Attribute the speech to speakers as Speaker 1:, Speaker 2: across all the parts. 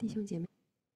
Speaker 1: 弟兄姐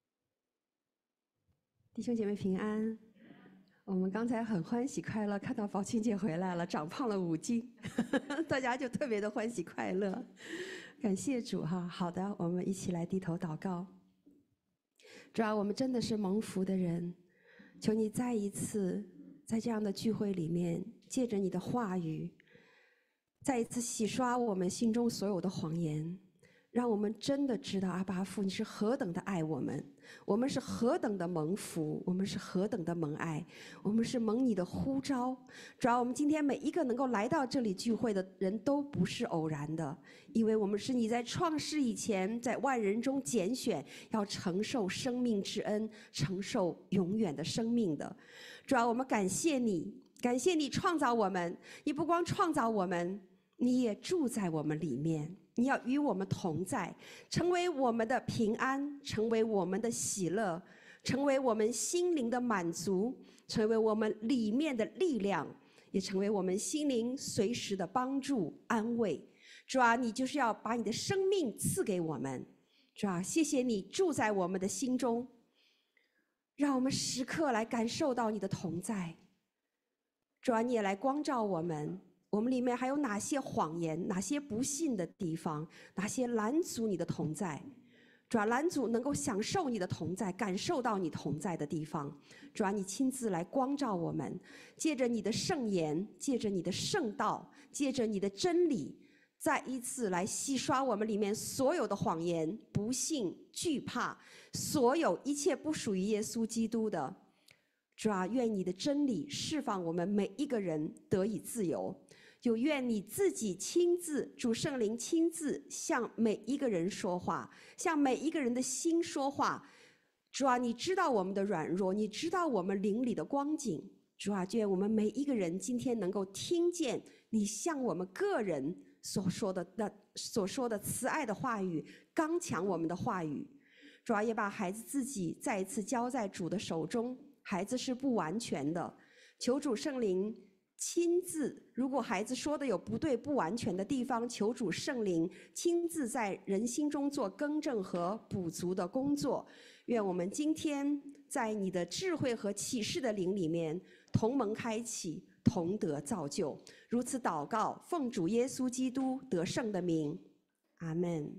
Speaker 1: 妹平安。我们刚才很欢喜快乐，看到宝清姐回来了，长胖了5斤，大家就特别的欢喜快乐。感谢主哈。好的，我们一起来低头祷告。主啊，我们真的是蒙福的人，求你再一次在这样的聚会里面，借着你的话语，再一次洗刷我们心中所有的谎言，让我们真的知道阿爸父你是何等的爱我们，我们是何等的蒙福，我们是何等的蒙爱，我们是蒙你的呼召。主要我们今天每一个能够来到这里聚会的人都不是偶然的，因为我们是你在创世以前在万人中拣选，要承受生命之恩，承受永远的生命的。主要我们感谢你，感谢你创造我们，你不光创造我们，你也住在我们里面，你要与我们同在，成为我们的平安，成为我们的喜乐，成为我们心灵的满足，成为我们里面的力量，也成为我们心灵随时的帮助安慰。主啊，你就是要把你的生命赐给我们。主啊，谢谢你住在我们的心中，让我们时刻来感受到你的同在。主啊，你也来光照我们，我们里面还有哪些谎言，哪些不信的地方，哪些拦阻你的同在。主啊，拦阻能够享受你的同在，感受到你同在的地方。主啊，你亲自来光照我们，借着你的圣言，借着你的圣道，借着你的真理，再一次来洗刷我们里面所有的谎言、不信、惧怕，所有一切不属于耶稣基督的。主啊，愿你的真理释放我们每一个人得以自由，就愿你自己亲自，主圣灵亲自向每一个人说话，向每一个人的心说话。主啊，你知道我们的软弱，你知道我们灵里的光景。主啊，愿我们每一个人今天能够听见你向我们个人所说的慈爱的话语，刚强我们的话语。主啊，也把孩子自己再一次交在主的手中。孩子是不完全的，求主圣灵亲自，如果孩子说的有不对不完全的地方，求主圣灵亲自在人心中做更正和补足的工作。愿我们今天在你的智慧和启示的灵里面同蒙开启，同得造就。如此祷告，奉主耶稣基督得胜的名，阿们。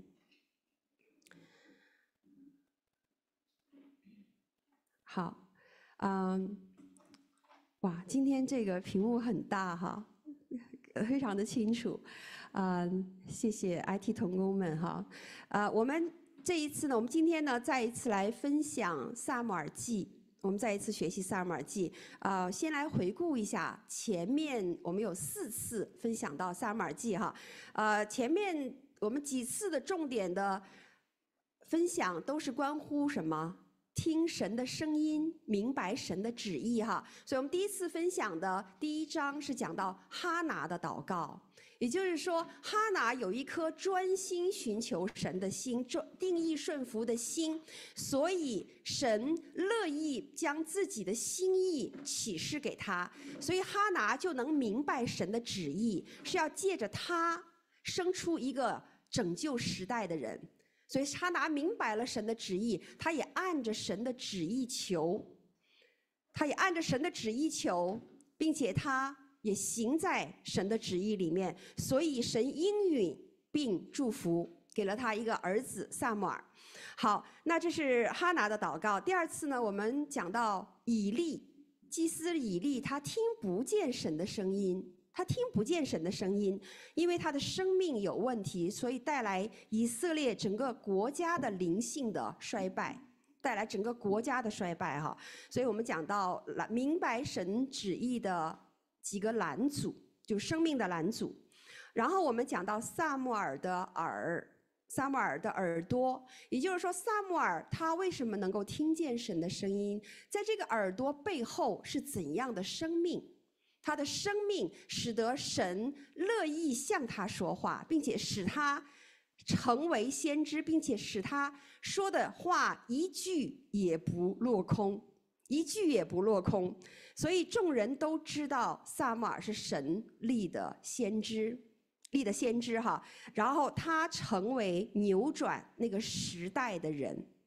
Speaker 1: 好。哇，今天这个屏幕很大哈，非常的清楚，谢谢 IT 同工们哈，我们这一次呢，我们今天呢再一次来分享撒母耳记，我们再一次学习撒母耳记，先来回顾一下前面我们有4次分享到撒母耳记哈，前面我们几次的重点的分享都是关乎什么？听神的声音，明白神的旨意哈。所以我们第一次分享的第1章是讲到哈拿的祷告，也就是说哈拿有一颗专心寻求神的心，定义顺服的心，所以神乐意将自己的心意启示给他，所以哈拿就能明白神的旨意是要借着他生出一个拯救时代的人。所以哈拿明白了神的旨意，他也按着神的旨意求，并且他也行在神的旨意里面，所以神应允并祝福，给了他一个儿子撒母耳。好，那这是哈拿的祷告。第2次呢，我们讲到以利，祭司以利，他听不见神的声音，因为他的生命有问题，所以带来以色列整个国家的灵性的衰败，哈。所以我们讲到明白神旨意的几个拦阻，就生命的拦阻。然后我们讲到撒母耳的耳朵，也就是说撒母耳他为什么能够听见神的声音，在这个耳朵背后是怎样的生命，他的生命使得神乐意向他说话，并且使他成为先知，并且使他说的话一句也不落空，所以众人都知道撒母耳是神立的先知哈，然后他成为扭转那个时代的人，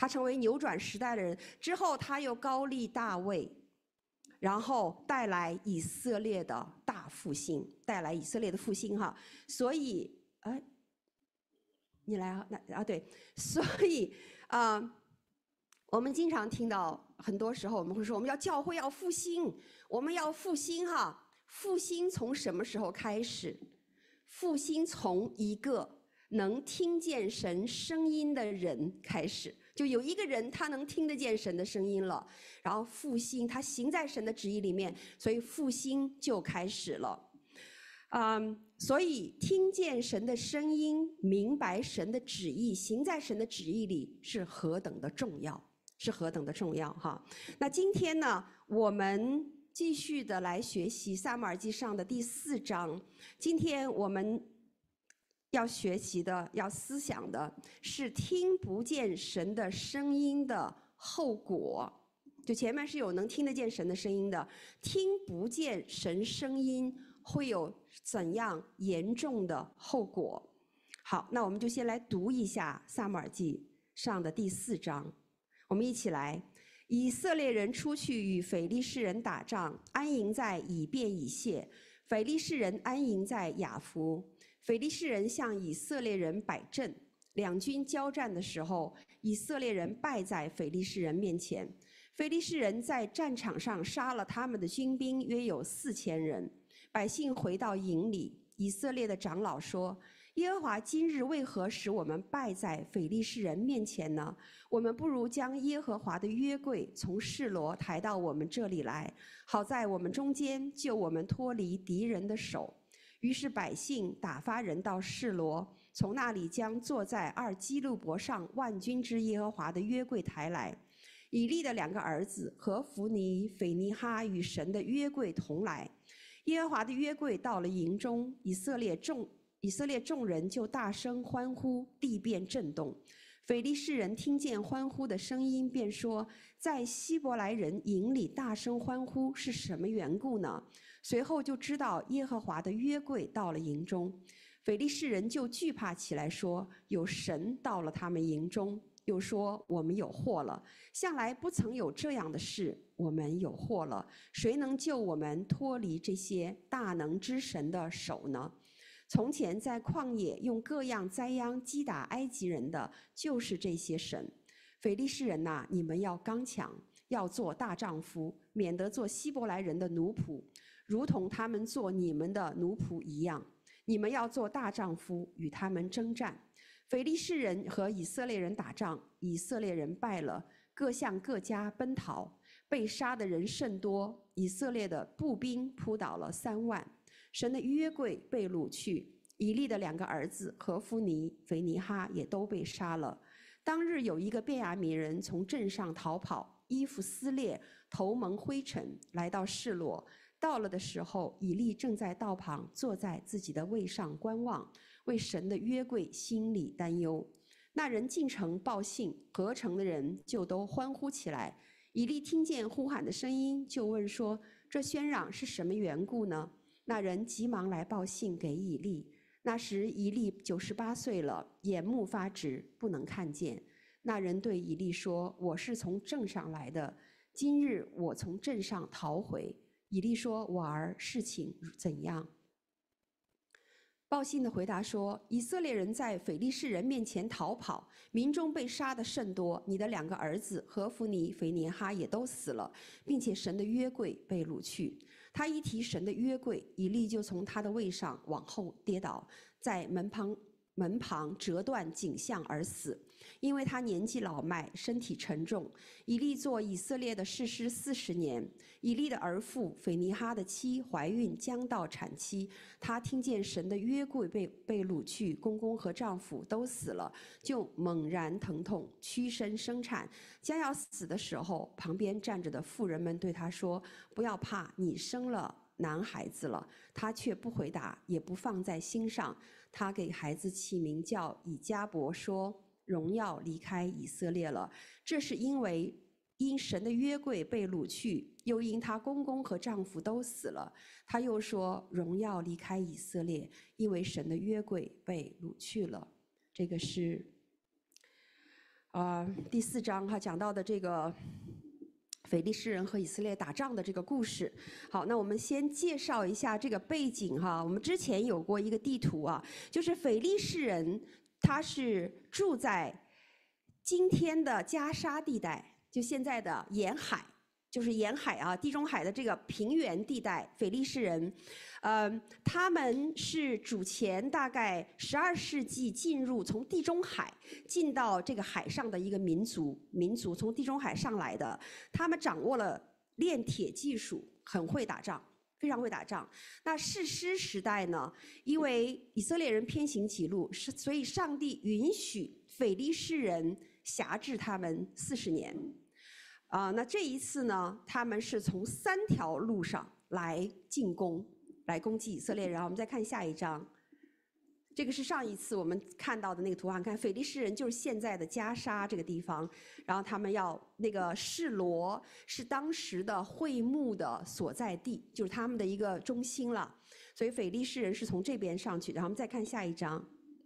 Speaker 1: 他成为扭转时代的人。之后他又高立大卫，然后带来以色列的大复兴，带来以色列的复兴哈。所以，你来啊，对，所以我们经常听到，很多时候我们会说，我们要教会要复兴，我们要复兴哈。复兴从什么时候开始？复兴从一个能听见神声音的人开始。就有一个人他能听得见神的声音了，然后复兴他行在神的旨意里面，所以复兴就开始了。所以听见神的声音，明白神的旨意，行在神的旨意里是何等的重要，是何等的重要哈。那今天呢，我们继续的来学习撒母耳记上的第4章。今天我们要学习的、要思想的是听不见神的声音的后果。就前面是有能听得见神的声音的，听不见神声音会有怎样严重的后果？好，那我们就先来读一下撒母耳记上的第4章。我们一起来。以色列人出去与非利士人打仗，安营在以便以谢；非利士人安营在雅弗。非利士人向以色列人摆阵，两军交战的时候，以色列人败在非利士人面前。非利士人在战场上杀了他们的军兵，约有4000人。百姓回到营里，以色列的长老说：耶和华今日为何使我们败在非利士人面前呢？我们不如将耶和华的约柜从示罗抬到我们这里来，好在我们中间救我们脱离敌人的手。于是百姓打发人到示罗，从那里将坐在2基路伯上万军之耶和华的约柜抬来。以利的2个儿子何弗尼、腓尼哈与神的约柜同来。耶和华的约柜到了营中，以色列众人就大声欢呼，地便震动。非利士人听见欢呼的声音，便说：在希伯来人营里大声欢呼是什么缘故呢？随后就知道耶和华的约柜到了营中。非利士人就惧怕起来，说：有神到了他们营中。又说：我们有祸了，向来不曾有这样的事，我们有祸了。谁能救我们脱离这些大能之神的手呢？从前在旷野用各样灾殃击打埃及人的，就是这些神。非利士人哪，你们要刚强，要做大丈夫，免得做希伯来人的奴仆，如同他们做你们的奴仆一样。你们要做大丈夫，与他们征战。非利士人和以色列人打仗，以色列人败了，各向各家奔逃，被杀的人甚多，以色列的步兵扑倒了3万。神的约柜被掳去，以利的2个儿子何弗尼、腓尼哈也都被杀了。当日有一个便雅悯人从镇上逃跑，衣服撕裂，头蒙灰尘，来到示罗。到了的时候，以利正在道旁坐在自己的位上观望，为神的约柜心里担忧。那人进城报信，合城的人就都欢呼起来。以利听见呼喊的声音，就问说：这喧嚷是什么缘故呢？那人急忙来报信给以利。那时以利98岁了，眼目发直，不能看见。那人对以利说：我是从镇上来的，今日我从镇上逃回。以利说：我儿，事情怎样？报信的回答说：以色列人在非利士人面前逃跑，民中被杀的甚多，你的2个儿子何弗尼、腓尼哈也都死了，并且神的约柜被掳去。他一提神的约柜，以利就从他的位上往后跌倒，在门旁折断颈项而死，因为他年纪老迈，身体沉重。以利做以色列的士师40年。以利的儿妇腓尼哈的妻怀孕，将到产期，她听见神的约柜被掳去，公公和丈夫都死了，就猛然疼痛，屈身生产。将要死的时候，旁边站着的妇人们对她说：不要怕，你生了男孩子了。她却不回答，也不放在心上。她给孩子起名叫以迦伯，说：荣耀离开以色列了。这是因神的约柜被掳去，又因她公公和丈夫都死了。她又说：荣耀离开以色列，因为神的约柜被掳去了。这个是第4章哈讲到的这个腓力士人和以色列打仗的这个故事。好，那我们先介绍一下这个背景哈。我们之前有过一个地图啊，就是腓力士人他是住在今天的加沙地带，就现在的沿海。就是沿海啊，地中海的这个平原地带，腓力士人，他们是主前大概12世纪从地中海进到这个海上的一个民族从地中海上来的，他们掌握了炼铁技术，很会打仗，非常会打仗。那士师时代呢，因为以色列人偏行己路，所以上帝允许腓力士人辖制他们40年。那这一次呢，他们是从3条路上来进攻，来攻击以色列人。我们再看下一章，这个是上一次我们看到的那个图案。看腓力士人就是现在的加沙这个地方，然后他们要那个示罗是当时的会幕的所在地，就是他们的一个中心了。所以腓力士人是从这边上去。然后我们再看下一章，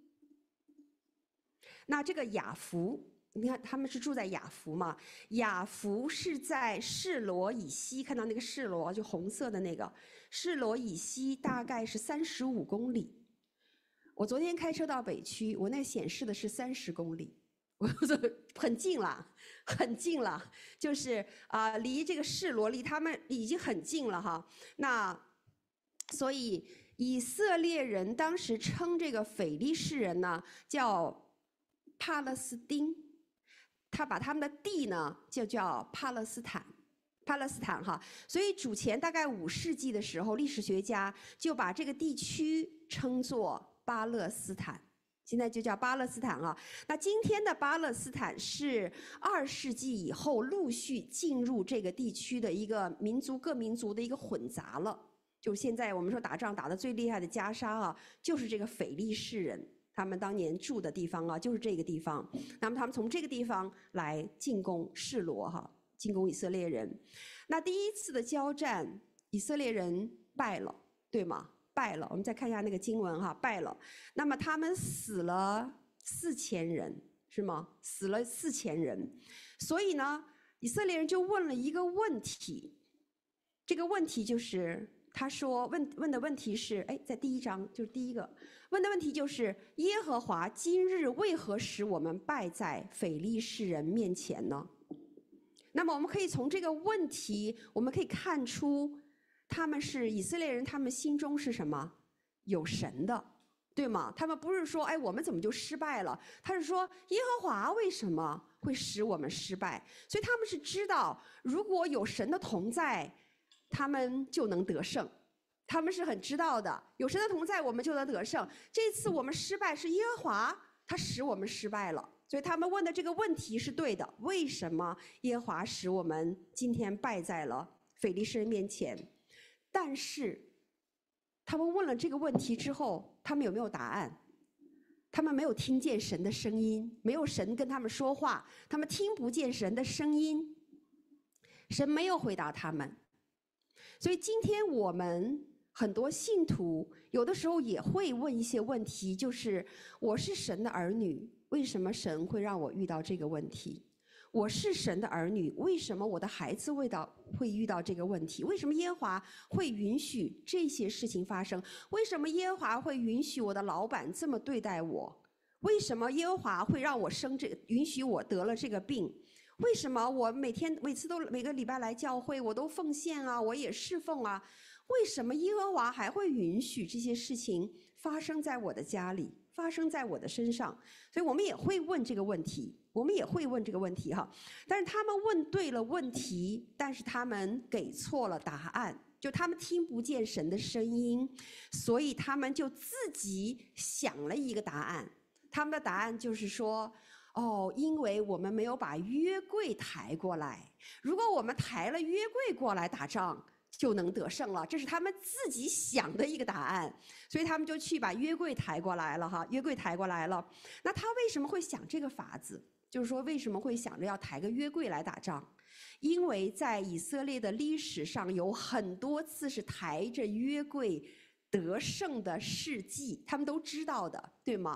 Speaker 1: 那这个雅弗。你看，他们是住在雅弗嘛？雅弗是在示罗以西，看到那个示罗，就红色的那个示罗以西，大概是35公里。我昨天开车到北区，我那显示的是30公里，我说很近了，很近了，就是离这个示罗离他们已经很近了哈。那所以以色列人当时称这个腓力士人呢叫帕勒斯丁。他把他们的地呢就叫巴勒斯坦哈，所以主前大概5世纪的时候，历史学家就把这个地区称作巴勒斯坦，现在就叫巴勒斯坦啊。那今天的巴勒斯坦是2世纪以后陆续进入这个地区的一个各民族的一个混杂了。就是现在我们说打仗打得最厉害的加沙啊，就是这个腓力士人。他们当年住的地方啊，就是这个地方。那么他们从这个地方来进攻示罗哈，进攻以色列人。那第一次的交战，以色列人败了，对吗？败了。我们再看一下那个经文哈，败了。那么他们死了4000人，是吗？死了4000人。所以呢，以色列人就问了一个问题，这个问题就是他说问的问题是，在第1章就是第一个。问的问题就是耶和华今日为何使我们败在腓力士人面前呢？那么我们可以从这个问题，我们可以看出他们是以色列人，他们心中是什么？有神的，对吗？他们不是说我们怎么就失败了，他是说耶和华为什么会使我们失败？所以他们是知道如果有神的同在，他们就能得胜。他们是很知道的，有神的同在，我们就能得胜。这次我们失败是耶和华他使我们失败了，所以他们问的这个问题是对的。为什么耶和华使我们今天败在了腓力士人面前？但是他们问了这个问题之后，他们有没有答案？他们没有听见神的声音，没有神跟他们说话，他们听不见神的声音，神没有回答他们。所以今天我们很多信徒有的时候也会问一些问题，就是我是神的儿女，为什么神会让我遇到这个问题？我是神的儿女，为什么我的孩子会遇到这个问题？为什么耶和华会允许这些事情发生？为什么耶和华会允许我的老板这么对待我？为什么耶和华会让我允许我得了这个病？为什么我每个礼拜来教会，我都奉献啊，我也侍奉啊？为什么耶和华还会允许这些事情发生在我的家里，发生在我的身上？所以我们也会问这个问题，哈。但是他们问对了问题，但是他们给错了答案，就他们听不见神的声音，所以他们就自己想了一个答案。他们的答案就是说，因为我们没有把约柜抬过来，如果我们抬了约柜过来打仗，就能得胜了。这是他们自己想的一个答案，所以他们就去把约柜抬过来了哈，约柜抬过来了。那他为什么会想这个法子？就是说为什么会想着要抬个约柜来打仗？因为在以色列的历史上有很多次是抬着约柜得胜的事迹，他们都知道的，对吗？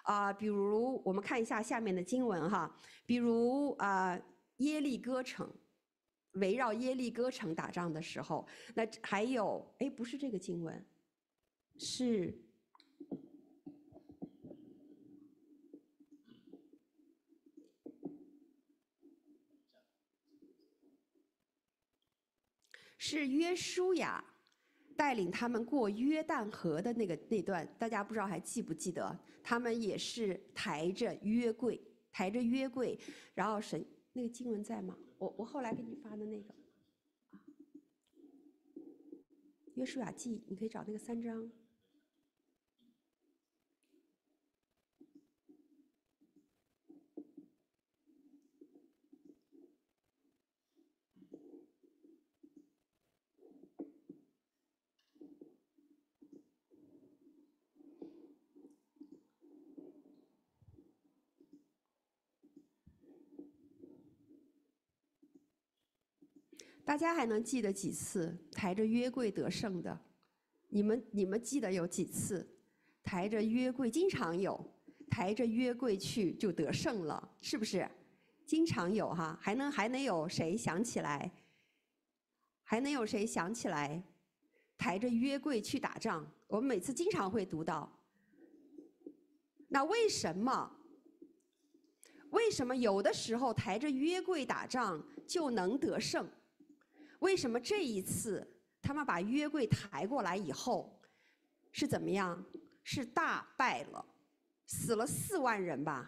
Speaker 1: 比如我们看一下下面的经文哈，比如耶利哥城，围绕耶利哥城打仗的时候，那还有不是这个经文，是约书亚带领他们过约旦河的那段，大家不知道还记不记得？他们也是抬着约柜，然后神那个经文在吗？我后来给你发的那个约书亚记，你可以找那个3章。大家还能记得几次抬着约柜得胜的？你们记得有几次抬着约柜？经常有，抬着约柜去就得胜了，是不是？经常有哈，还能有谁想起来？还能有谁想起来抬着约柜去打仗？我们每次经常会读到。那为什么有的时候抬着约柜打仗就能得胜？为什么这一次他们把约柜抬过来以后是怎么样？是大败了，死了4万人吧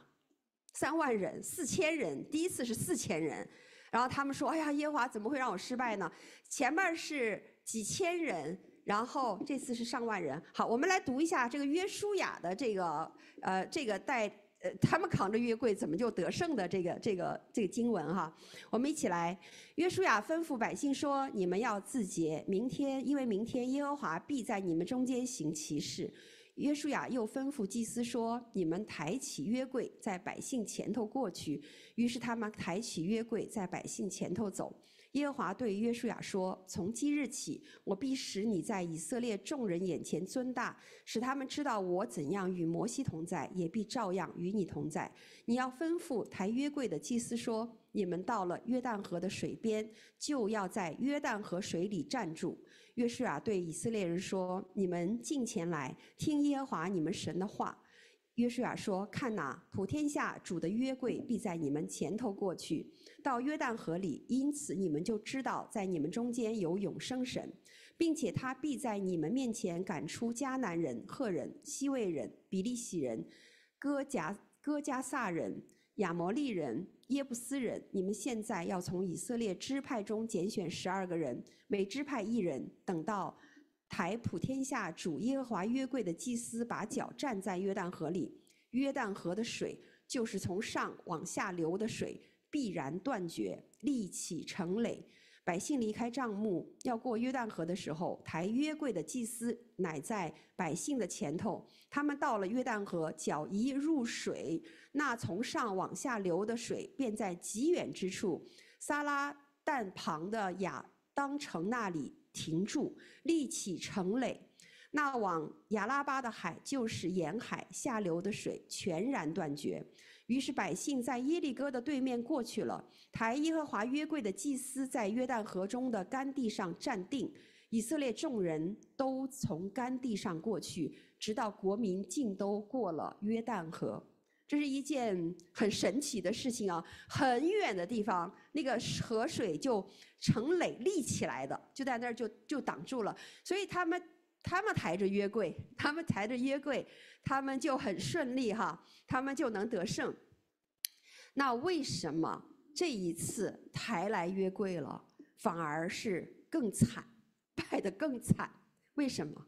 Speaker 1: ，3万人，4000人，第一次是4000人，然后他们说：“哎呀，耶和华怎么会让我失败呢？”前面是几千人，然后这次是上万人。好，我们来读一下这个约书亚的这个他们扛着约柜怎么就得胜的这个经文哈，我们一起来。约书亚吩咐百姓说：“你们要自洁，因为明天耶和华必在你们中间行奇事。”约书亚又吩咐祭司说：“你们抬起约柜，在百姓前头过去。”于是他们抬起约柜，在百姓前头走。耶和华对约书亚说：“从今日起，我必使你在以色列众人眼前尊大，使他们知道我怎样与摩西同在，也必照样与你同在。你要吩咐抬约柜的祭司说：你们到了约旦河的水边，就要在约旦河水里站住。”约书亚对以色列人说：“你们近前来，听耶和华你们神的话。”约书亚说：“看哪，普天下主的约柜必在你们前头过去，到约旦河里，因此你们就知道在你们中间有永生神，并且他必在你们面前赶出迦南人、赫人、西魏人、比利洗人、哥迦撒人、亚摩利人、耶布斯人。你们现在要从以色列支派中拣选12个人，每支派1人，等到抬普天下主耶和华约柜的祭司把脚站在约旦河里，约旦河的水就是从上往下流的水，必然断绝，立起成垒。百姓离开帐幕，要过约旦河的时候，抬约柜的祭司乃在百姓的前头。他们到了约旦河，脚一入水，那从上往下流的水便在极远之处，撒拉旦旁的亚当城那里停住，立起城垒。那往亚拉巴的海，就是沿海下流的水全然断绝。于是百姓在耶利哥的对面过去了，抬耶和华约柜的祭司在约旦河中的干地上站定，以色列众人都从干地上过去，直到国民尽都过了约旦河。这是一件很神奇的事情啊！很远的地方，那个河水就成垒立起来的，就在那儿就挡住了。所以他们抬着约柜，他们就很顺利哈，他们就能得胜。那为什么这一次抬来约柜了，反而是更惨，败得更惨？为什么？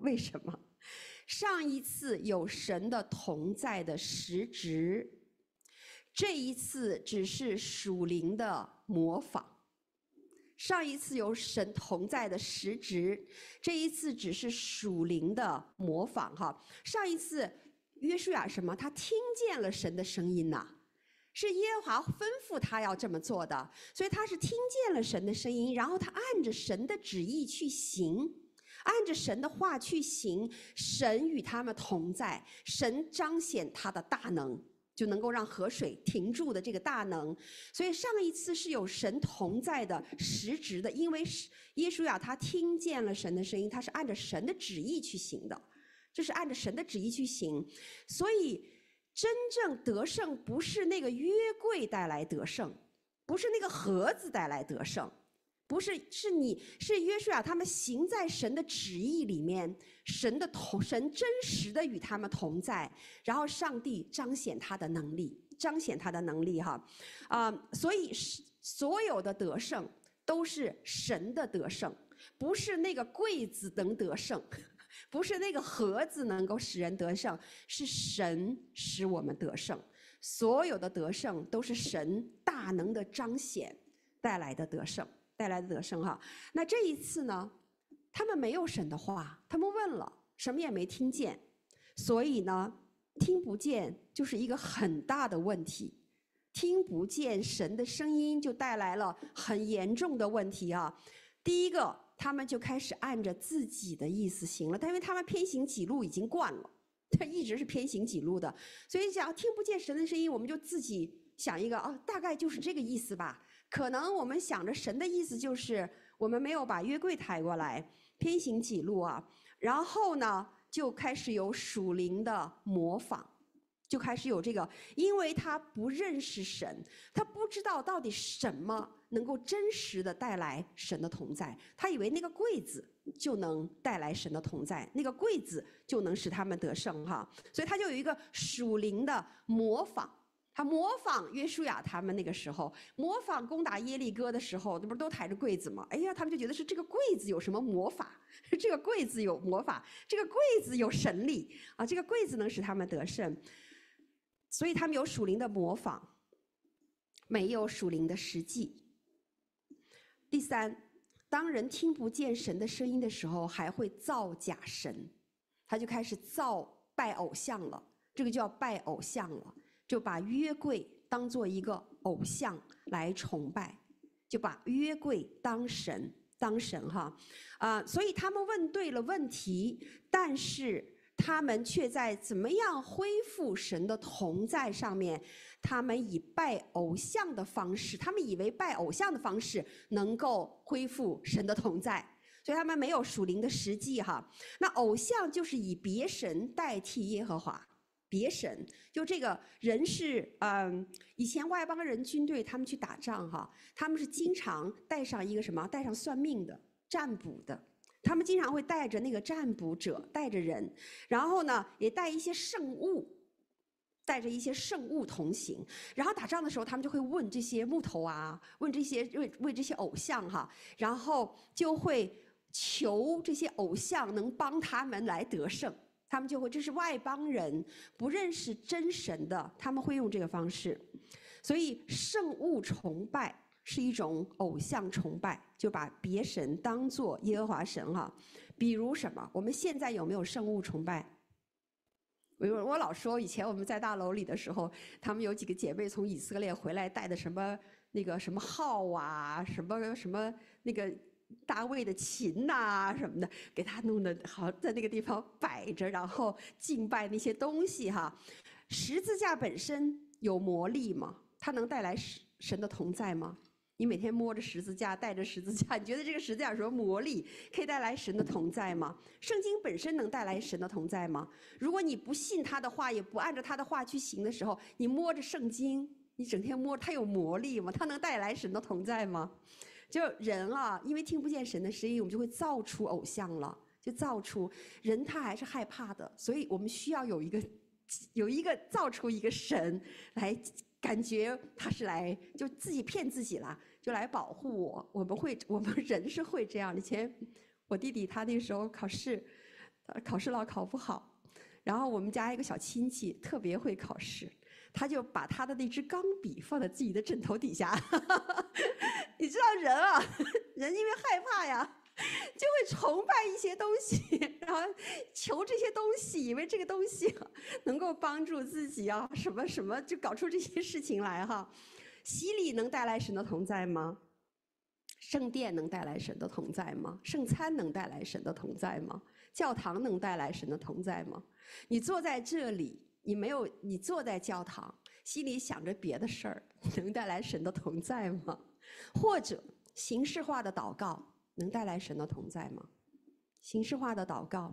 Speaker 1: 上一次有神的同在的实质，这一次只是属灵的模仿。上一次有神同在的实质，这一次只是属灵的模仿哈。上一次约书亚什么？他听见了神的声音呐，是耶和华吩咐他要这么做的，所以他是听见了神的声音，然后他按着神的旨意去行。 按着神的话去行，神与他们同在，神彰显他的大能，就能够让河水停住的这个大能。所以上一次是有神同在的实质的，因为耶稣他听见了神的声音，他是按着神的旨意去行的，这是按着神的旨意去行。所以真正得胜不是那个约柜带来得胜，不是那个盒子带来得胜，不是，是约书亚他们行在神的旨意里面，神真实的与他们同在，然后上帝彰显他的能力，所以所有的得胜都是神的得胜，不是那个柜子能得胜，不是那个盒子能够使人得胜，是神使我们得胜。所有的得胜都是神大能的彰显带来的得胜哈。那这一次呢，他们没有神的话，他们问了，什么也没听见，所以呢，听不见就是一个很大的问题。听不见神的声音，就带来了很严重的问题啊。第一个，他们就开始按着自己的意思行了，但因为他们偏行己路已经惯了，他一直是偏行己路的，所以讲听不见神的声音，我们就自己想一个大概就是这个意思吧。可能我们想着神的意思就是我们没有把约柜抬过来，偏行己路啊。然后呢，就开始有属灵的模仿，就开始有这个，因为他不认识神，他不知道到底什么能够真实的带来神的同在，他以为那个柜子就能带来神的同在，那个柜子就能使他们得胜哈。所以他就有一个属灵的模仿。他模仿约书亚他们那个时候，模仿攻打耶利哥的时候，那不是都抬着柜子吗？哎呀，他们就觉得是这个柜子有什么魔法，这个柜子有魔法，这个柜子有神力啊，这个柜子能使他们得胜。所以他们有属灵的模仿，没有属灵的实际。第三，当人听不见神的声音的时候，还会造假神，他就开始拜偶像了，这个就要拜偶像了。就把约柜当做一个偶像来崇拜，就把约柜当神哈，所以他们问对了问题，但是他们却在怎么样恢复神的同在上面，他们以拜偶像的方式，他们以为拜偶像的方式能够恢复神的同在，所以他们没有属灵的实际哈。那偶像就是以别神代替耶和华。别神，就这个人是以前外邦人军队他们去打仗哈，他们是经常带上一个什么？带上算命的、占卜的，他们经常会带着那个占卜者，带着人，然后呢也带一些圣物，带着一些圣物同行，然后打仗的时候他们就会问这些木头啊，问这些为这些偶像哈，然后就会求这些偶像能帮他们来得胜。他们就会，这是外邦人不认识真神的，他们会用这个方式。所以圣物崇拜是一种偶像崇拜，就把别神当作耶和华神哈。比如什么？我们现在有没有圣物崇拜？我老说，以前我们在大楼里的时候，他们有几个姐妹从以色列回来，带的什么那个什么号啊，什么那个大卫的琴呐什么的，给他弄得好，在那个地方摆着，然后敬拜那些东西哈。十字架本身有魔力吗？它能带来神的同在吗？你每天摸着十字架，带着十字架，你觉得这个十字架有什么魔力，可以带来神的同在吗？圣经本身能带来神的同在吗？如果你不信他的话，也不按照他的话去行的时候，你摸着圣经，你整天摸，它有魔力吗？它能带来神的同在吗？就人啊，因为听不见神的声音，我们就会造出偶像了，就造出人他还是害怕的，所以我们需要有一个造出一个神来，感觉他是来就自己骗自己了，就来保护我。我们人是会这样。以前我弟弟他那时候考试老考不好，然后我们家一个小亲戚特别会考试，他就把他的那支钢笔放在自己的枕头底下。你知道人啊，人因为害怕呀，就会崇拜一些东西，然后求这些东西，以为这个东西能够帮助自己啊，什么什么，就搞出这些事情来哈。洗礼能带来神的同在吗？ 圣殿能带来神的同在吗？圣餐能带来神的同在吗？教堂能带来神的同在吗？你坐在这里，你坐在教堂，心里想着别的事儿，能带来神的同在吗？或者形式化的祷告能带来神的同在吗？形式化的祷告，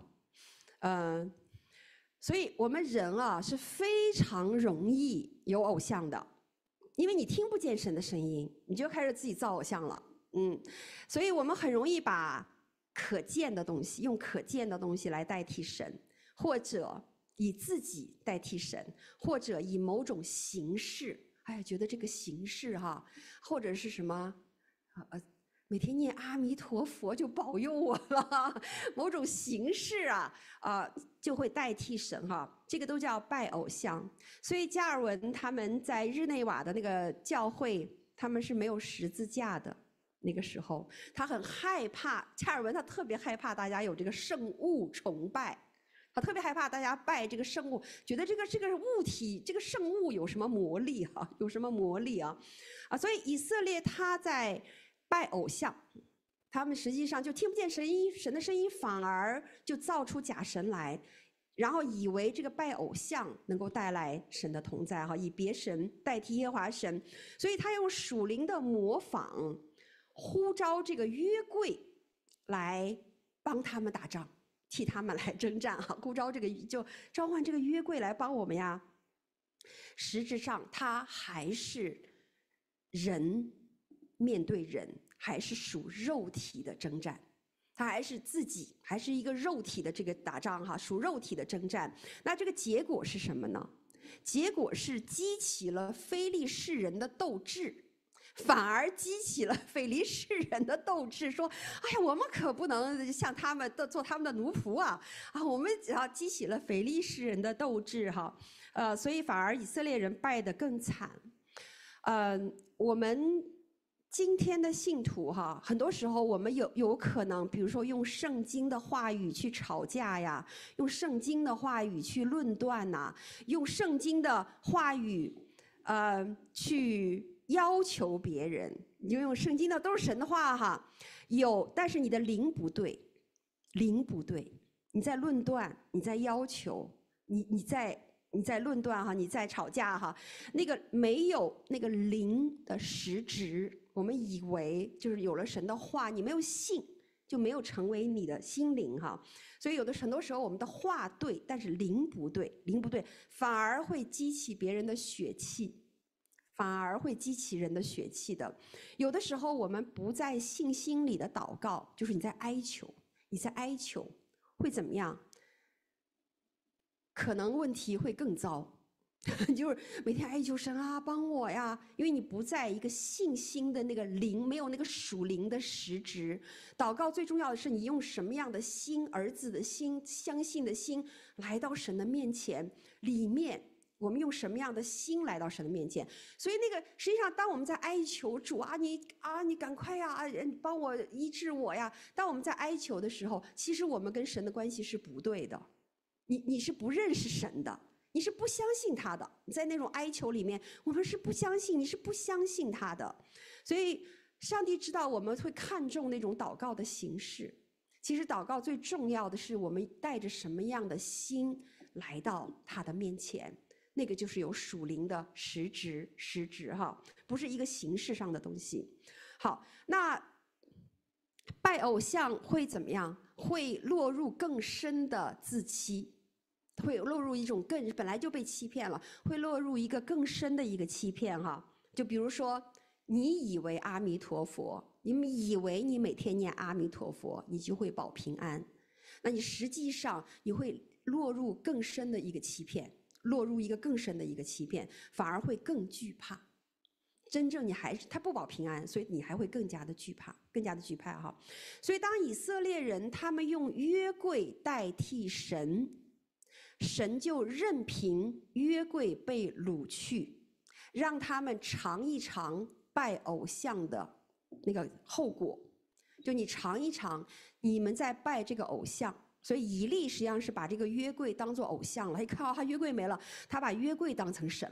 Speaker 1: 所以我们人啊是非常容易有偶像的，因为你听不见神的声音，你就开始自己造偶像了。所以我们很容易把可见的东西，用可见的东西来代替神，或者以自己代替神，或者以某种形式，觉得这个形式哈，或者是什么，每天念阿弥陀佛就保佑我了，某种形式就会代替神哈，这个都叫拜偶像。所以加尔文他们在日内瓦的那个教会，他们是没有十字架的。那个时候，他很害怕，加尔文他特别害怕大家有这个圣物崇拜，他特别害怕大家拜这个圣物，觉得这个物体，这个圣物有什么魔力啊？有什么魔力啊？所以以色列他在拜偶像，他们实际上就听不见神的声音，反而就造出假神来，然后以为这个拜偶像能够带来神的同在，以别神代替耶和华神，所以他用属灵的模仿呼召这个约柜来帮他们打仗，替他们来征战呼召这个就召唤这个约柜来帮我们呀。实质上他还是人面对人，还是属肉体的征战，他还是自己，还是一个肉体的这个打仗属肉体的征战。那这个结果是什么呢？结果是激起了非利士人的斗志，反而激起了非利士人的斗志，说：“哎呀，我们可不能像他们做他们的奴仆我们激起了非利士人的斗志所以反而以色列人败得更惨。我们今天的信徒很多时候我们有可能，比如说用圣经的话语去吵架呀，用圣经的话语去论断呐，用圣经的话语去要求别人，你就用圣经的都是神的话但是你的灵不对，你在论断，你在要求，你在论断你在吵架那个没有那个灵的实质，我们以为就是有了神的话，你没有信，就没有成为你的心灵所以很多时候我们的话对，但是灵不对，反而会激起别人的血气，反而会激起人的血气的。有的时候我们不在信心里的祷告，就是你在哀求，会怎么样？可能问题会更糟，就是每天哀求神帮我呀，因为你不在一个信心的那个灵，没有那个属灵的实质。祷告最重要的是你用什么样的心，儿子的心，相信的心来到神的面前，里面我们用什么样的心来到神的面前。所以那个实际上当我们在哀求主你赶快帮我医治我呀，当我们在哀求的时候，其实我们跟神的关系是不对的，你是不认识神的，你是不相信他的。你在那种哀求里面，我们是不相信，你是不相信他的。所以上帝知道我们会看重那种祷告的形式，其实祷告最重要的是我们带着什么样的心来到他的面前，那个就是有属灵的实质不是一个形式上的东西。好，那拜偶像会怎么样？会落入更深的自欺，会落入一种本来就被欺骗了，会落入一个更深的一个欺骗就比如说，你以为阿弥陀佛，你们以为你每天念阿弥陀佛，你就会保平安，那你实际上你会落入更深的一个欺骗，反而会更惧怕。真正他不保平安，所以你还会更加的惧怕所以当以色列人他们用约柜代替神，神就任凭约柜被掳去，让他们尝一尝拜偶像的那个后果。就你尝一尝，你们在拜这个偶像。所以以利实际上是把这个约柜当作偶像了，一看到他约柜没了，他把约柜当成神了，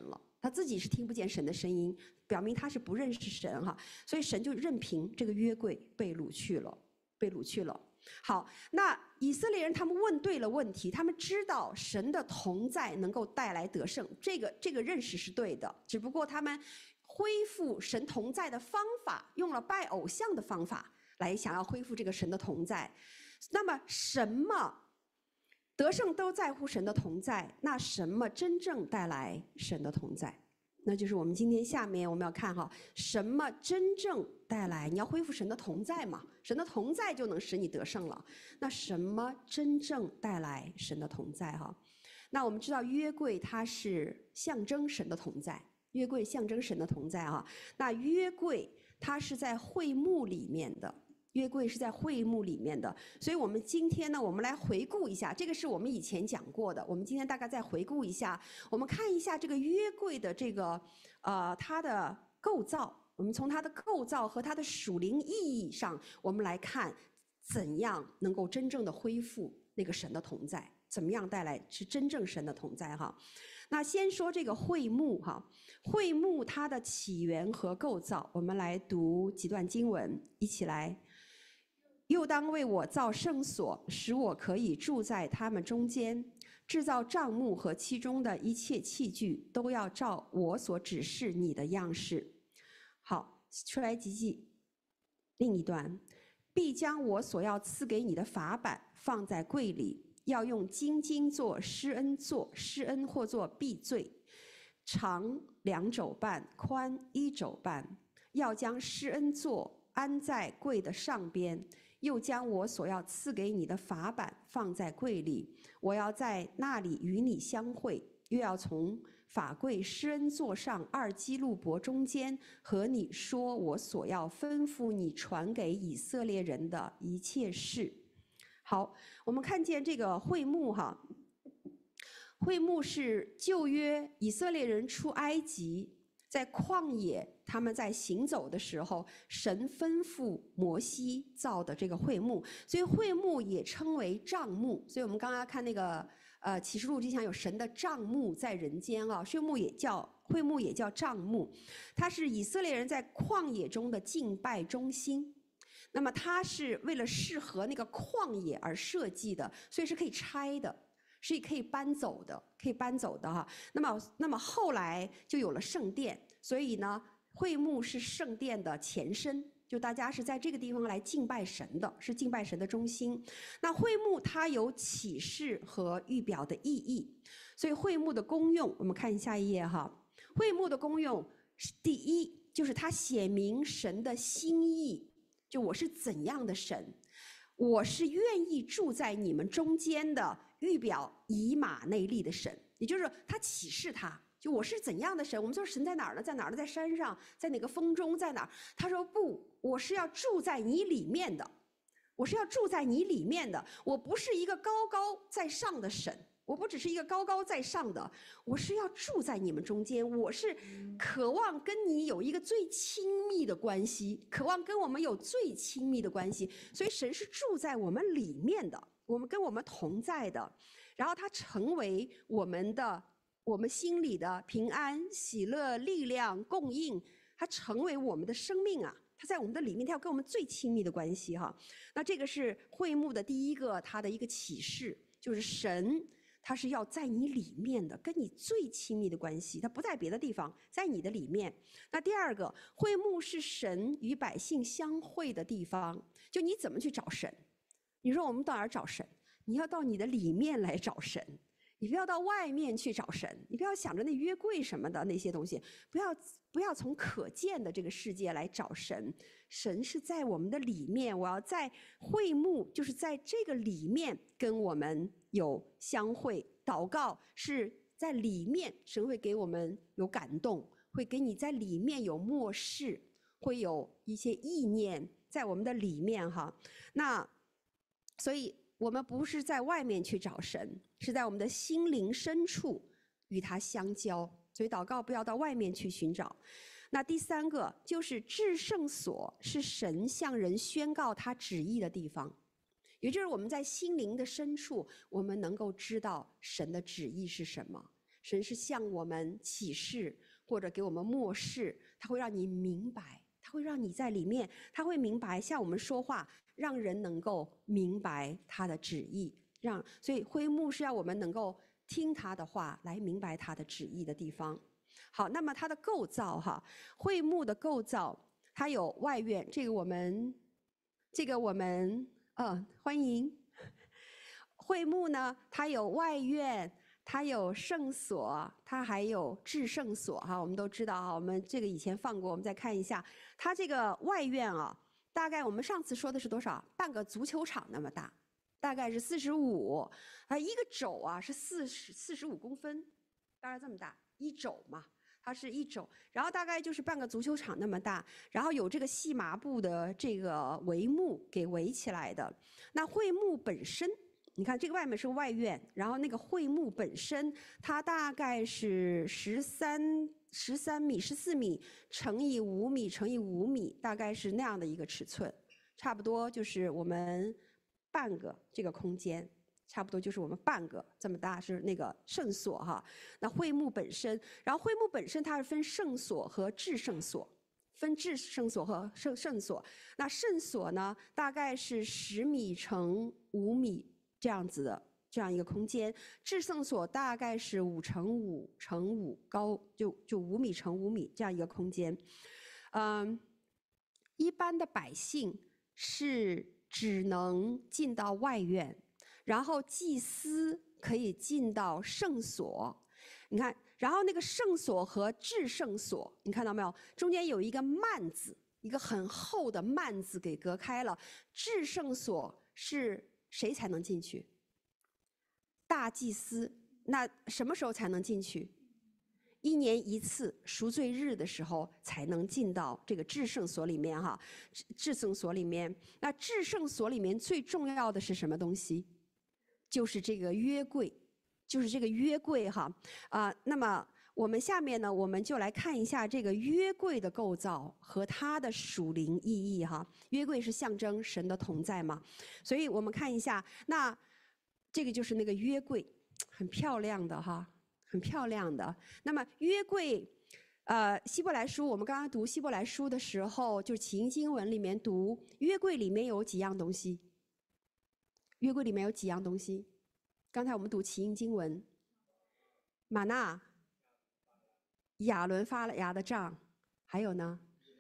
Speaker 1: 他自己是听不见神的声音，表明他是不认识神哈。所以神就任凭这个约柜被掳去了，被掳去了。好，那以色列人他们问对了问题，他们知道神的同在能够带来得胜，这个认识是对的，只不过他们恢复神同在的方法，用了拜偶像的方法来想要恢复这个神的同在。那么什么得胜都在乎神的同在，那什么真正带来神的同在？那就是我们今天下面我们要看哈，什么真正带来？你要恢复神的同在嘛？神的同在就能使你得胜了。那什么真正带来神的同在哈？那我们知道约柜它是象征神的同在，约柜象征神的同在哈。那约柜它是在会幕里面的。约柜是在会幕里面的，所以我们今天呢，我们来回顾一下，这个是我们以前讲过的，我们今天大概再回顾一下，我们看一下这个约柜的这个它的构造，我们从它的构造和它的属灵意义上，我们来看怎样能够真正的恢复那个神的同在，怎么样带来是真正神的同在哈。那先说这个会幕哈，会幕它的起源和构造，我们来读几段经文，一起来。又当为我造圣所，使我可以住在他们中间。制造帐幕和其中的一切器具，都要照我所指示你的样式。好，出来记记。另一段，必将我所要赐给你的法版放在柜里，要用金金做施恩座，施恩或做避罪，长2肘半，宽1肘半。要将施恩座安在柜的上边。又将我所要赐给你的法版放在柜里，我要在那里与你相会，又要从法柜施恩座上2基路伯中间和你说我所要吩咐你传给以色列人的一切事。好，我们看见这个会幕哈，会幕是旧约以色列人出埃及。在旷野，他们在行走的时候，神吩咐摩西造的这个会幕，所以会幕也称为帐幕。所以我们刚刚看那个启示录就像有神的帐幕在人间啊，会幕也叫帐幕，它是以色列人在旷野中的敬拜中心。那么它是为了适合那个旷野而设计的，所以是可以拆的。是可以搬走的哈。那么后来就有了圣殿，所以呢，会幕是圣殿的前身，就大家是在这个地方来敬拜神的，是敬拜神的中心。那会幕它有启示和预表的意义，所以会幕的功用，我们看下一页哈。会幕的功用，第一就是它显明神的心意，就我是怎样的神，我是愿意住在你们中间的。预表以马内利的神，也就是他启示他，就我是怎样的神。我们说神在哪儿呢？在哪儿呢？在山上，在哪个风中，在哪儿？他说不，我是要住在你里面的，我是要住在你里面的。我不是一个高高在上的神，我不只是一个高高在上的，我是要住在你们中间。我是渴望跟你有一个最亲密的关系，渴望跟我们有最亲密的关系。所以神是住在我们里面的。我们跟我们同在的，然后它成为我们心里的平安、喜乐、力量、供应，它成为我们的生命啊！它在我们的里面，它要跟我们最亲密的关系哈。那这个是会幕的第一个，它的一个启示，就是神他是要在你里面的，跟你最亲密的关系，他不在别的地方，在你的里面。那第二个，会幕是神与百姓相会的地方，就你怎么去找神？你说我们到哪儿找神？你要到你的里面来找神，你不要到外面去找神，你不要想着那约柜什么的那些东西，不要从可见的这个世界来找神。神是在我们的里面，我要在会幕，就是在这个里面跟我们有相会。祷告是在里面，神会给我们有感动，会给你在里面有默示，会有一些意念在我们的里面哈。那所以我们不是在外面去找神，是在我们的心灵深处与他相交。所以祷告不要到外面去寻找。那第三个就是至圣所，是神向人宣告他旨意的地方，也就是我们在心灵的深处，我们能够知道神的旨意是什么。神是向我们启示或者给我们默示，它会让你明白，它会让你在里面，它会明白，像我们说话，让人能够明白他的旨意，所以会幕是要我们能够听他的话，来明白他的旨意的地方。好，那么它的构造哈，会幕的构造，它有外院，这个我们欢迎。会幕呢，它有外院，它有圣所，它还有至圣所哈。我们都知道哈，我们这个以前放过，我们再看一下，它这个外院啊，大概我们上次说的是多少？半个足球场那么大，大概是45，一个肘啊是45公分，大概这么大，一肘嘛。它是一肘，然后大概就是半个足球场那么大，然后有这个细麻布的这个帷幕给围起来的。那会幕本身，你看这个外面是外院，然后那个会幕本身，它大概是14米乘以5米乘以5米，大概是那样的一个尺寸，差不多就是我们半个这个空间。差不多就是我们半个这么大，是那个圣所哈。那会幕本身，然后会幕本身它是分圣所和至圣所，分至圣所和圣所。那圣所呢，大概是10米乘5米这样子的这样一个空间，至圣所大概是5乘5乘5高，就5米乘5米这样一个空间。一般的百姓是只能进到外院。然后祭司可以进到圣所，你看，然后那个圣所和至圣所，你看到没有？中间有一个幔子，一个很厚的幔子给隔开了。至圣所是谁才能进去？大祭司。那什么时候才能进去？1年1次赎罪日的时候才能进到这个至圣所里面哈。至圣所里面，那至圣所里面最重要的是什么东西？就是这个约柜，就是这个约柜哈那么我们下面呢，我们就来看一下这个约柜的构造和它的属灵意义哈。约柜是象征神的同在嘛，所以我们看一下，那这个就是那个约柜，很漂亮的哈，很漂亮的。那么约柜，希伯来书，我们刚刚读希伯来书的时候，就是启应经文里面读约柜里面有几样东西。约柜里面有几样东西？刚才我们读启应经文，玛纳、亚伦发了芽的杖，还有呢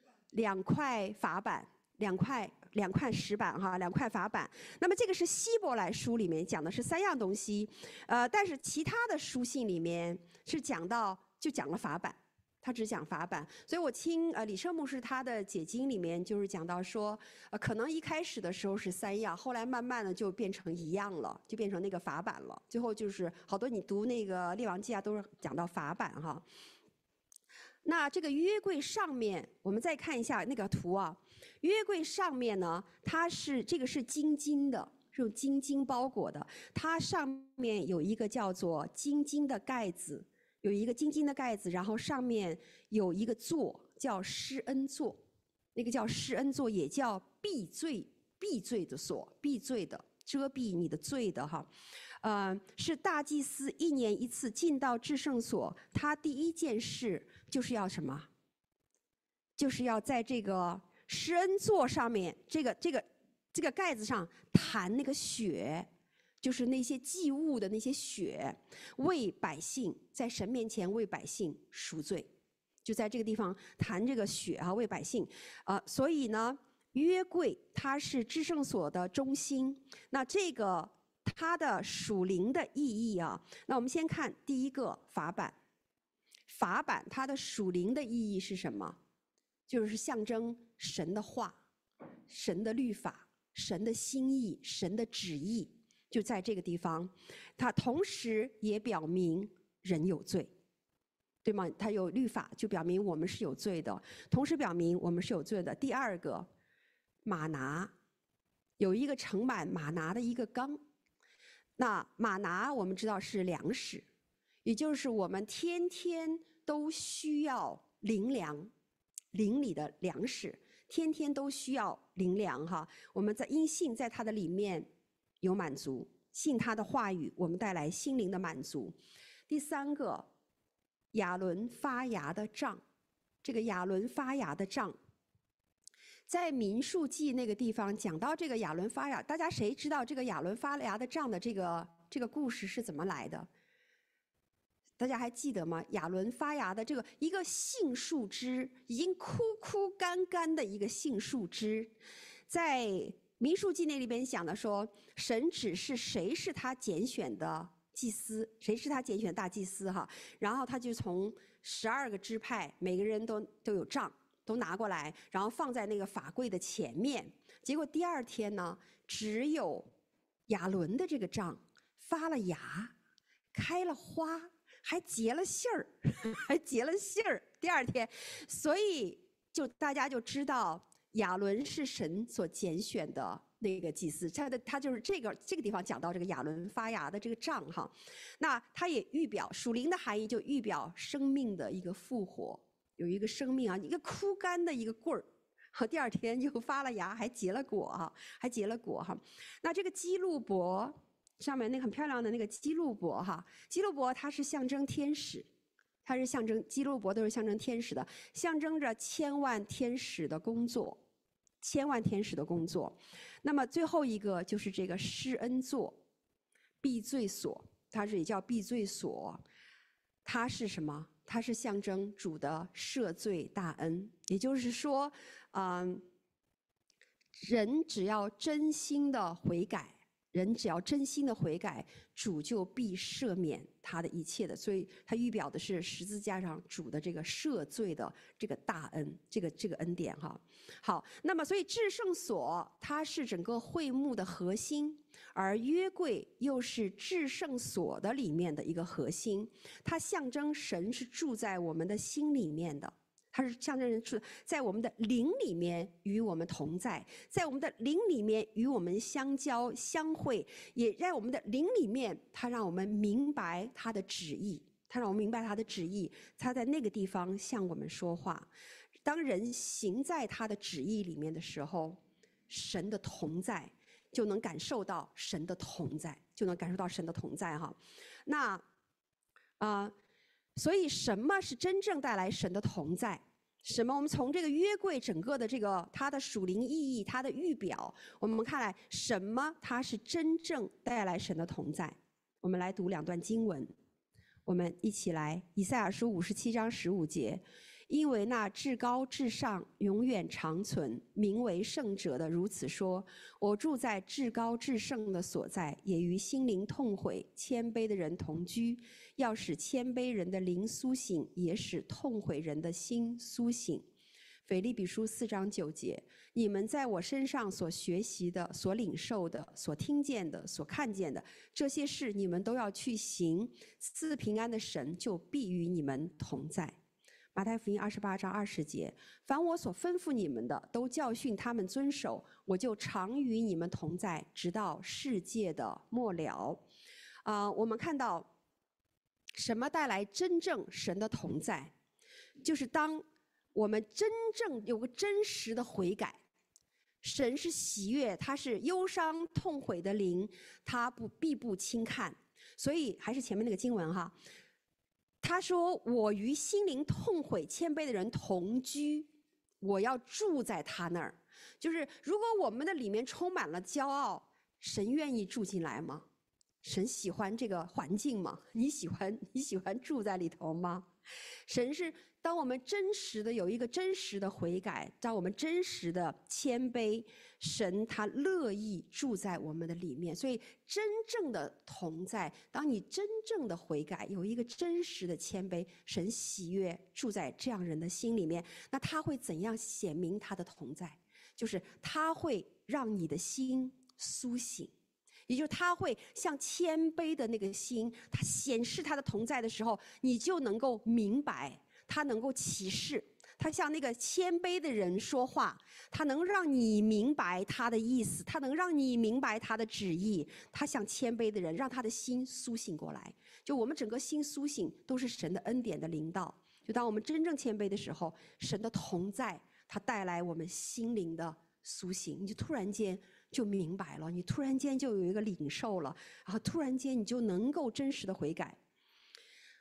Speaker 1: ，2块法板，2块石板哈，2块法板。那么这个是希伯来书里面讲的是3样东西，但是其他的书信里面是讲了法板。他只讲法版，所以我听李胜牧师他的解经里面就是讲到说，可能一开始的时候是3样，后来慢慢的就变成1样了，就变成那个法版了。最后就是好多你读那个列王记啊，都是讲到法版哈。那这个约柜上面，我们再看一下那个图啊，约柜上面呢，这个是金的，是用金包裹的，它上面有一个叫做金的盖子。有一个金的盖子，然后上面有一个座，叫施恩座，那个叫施恩座，也叫避罪的所，避罪的，遮蔽你的罪的哈。是大祭司1年1次进到至圣所，他第一件事就是要什么？就是要在这个施恩座上面，这个盖子上弹那个血。就是那些祭物的那些血，为百姓在神面前为百姓赎罪，就在这个地方弹这个血啊，为百姓所以呢，约柜它是至圣所的中心。那这个它的属灵的意义啊，那我们先看第一个法版。法版它的属灵的意义是什么？就是象征神的话、神的律法、神的心意、神的旨意。就在这个地方，它同时也表明人有罪，对吗？它有律法，就表明我们是有罪的，同时表明我们是有罪的。第二个，玛拿，有一个盛满玛拿的一个缸。那玛拿我们知道是粮食，也就是我们天天都需要灵里的粮食，天天都需要灵粮哈。我们因信在它的里面有满足，信他的话语，我们带来心灵的满足。第三个， 亚伦发芽的杖，这个亚伦发芽的杖，在民数记那个地方讲到这个亚伦发芽，大家谁知道这个亚伦发芽的杖的这个故事是怎么来的？大家还记得吗？亚伦发芽的这个一个杏树枝，已经枯枯干干的一个杏树枝，在民数记那里边讲的说，神指示谁是他拣选的祭司，谁是他拣选的大祭司哈，然后他就从12个支派，每个人都有杖，都拿过来，然后放在那个法柜的前面。结果第二天呢，只有亚伦的这个杖发了芽，开了花，还结了杏儿，还结了杏儿。第二天，所以大家就知道亚伦是神所拣选的那个祭司。他就是这个地方讲到这个亚伦发芽的这个杖哈，那他也预表属灵的含义，就预表生命的一个复活。有一个生命啊，一个枯干的一个棍儿，好，第二天又发了芽，还结了果哈，还结了果哈。那这个基路伯上面那个很漂亮的那个基路伯哈，基路伯它是象征天使，它是象征基路伯都是象征天使的，象征着千万天使的工作，千万天使的工作。那么最后一个就是这个施恩座、避罪所，它是也叫避罪所，它是什么？它是象征主的赦罪大恩，也就是说，人只要真心的悔改，主就必赦免他的一切的。所以它预表的是十字架上主的这个赦罪的这个大恩，这个恩典哈。好，那么所以至圣所它是整个会幕的核心，而约柜又是至圣所的里面的一个核心，它象征神是住在我们的心里面的。它是象征人住在我们的灵里面与我们同在，在我们的灵里面与我们相交相会，也在我们的灵里面，它让我们明白他的旨意，他在那个地方向我们说话。当人行在他的旨意里面的时候，神的同在就能感受到神的同在，哈。那所以什么是真正带来神的同在？什么？我们从这个约柜整个的这个它的属灵意义，它的预表，我们看来什么它是真正带来神的同在？我们来读2段经文，我们一起来，以赛亚书57章15节。因为那至高至上永远长存名为圣者的如此说，我住在至高至圣的所在，也与心灵痛悔谦卑的人同居，要使谦卑人的灵苏醒，也使痛悔人的心苏醒。腓立比书4章9节，你们在我身上所学习的、所领受的、所听见的、所看见的，这些事你们都要去行，赐平安的神就必与你们同在。马太福音28章20节，凡我所吩咐你们的，都教训他们遵守，我就常与你们同在，直到世界的末了。我们看到什么带来真正神的同在，就是当我们真正有个真实的悔改，神是喜悦，他是忧伤痛悔的灵，他必不轻看。所以还是前面那个经文哈，他说我与心灵痛悔谦卑的人同居，我要住在他那儿。就是如果我们的里面充满了骄傲，神愿意住进来吗？神喜欢这个环境吗？你喜欢住在里头吗？神是当我们真实的有一个真实的悔改，当我们真实的谦卑，神他乐意住在我们的里面。所以真正的同在，当你真正的悔改，有一个真实的谦卑，神喜悦住在这样人的心里面。那他会怎样显明他的同在？就是他会让你的心苏醒，也就是他会像谦卑的那个心，他显示他的同在的时候，你就能够明白，他能够启示，他像那个谦卑的人说话，他能让你明白他的意思，他能让你明白他的旨意，他像谦卑的人，让他的心苏醒过来。就我们整个心苏醒，都是神的恩典的领导。就当我们真正谦卑的时候，神的同在，他带来我们心灵的苏醒，你就突然间就明白了，你突然间就有一个领受了，然后突然间你就能够真实的悔改。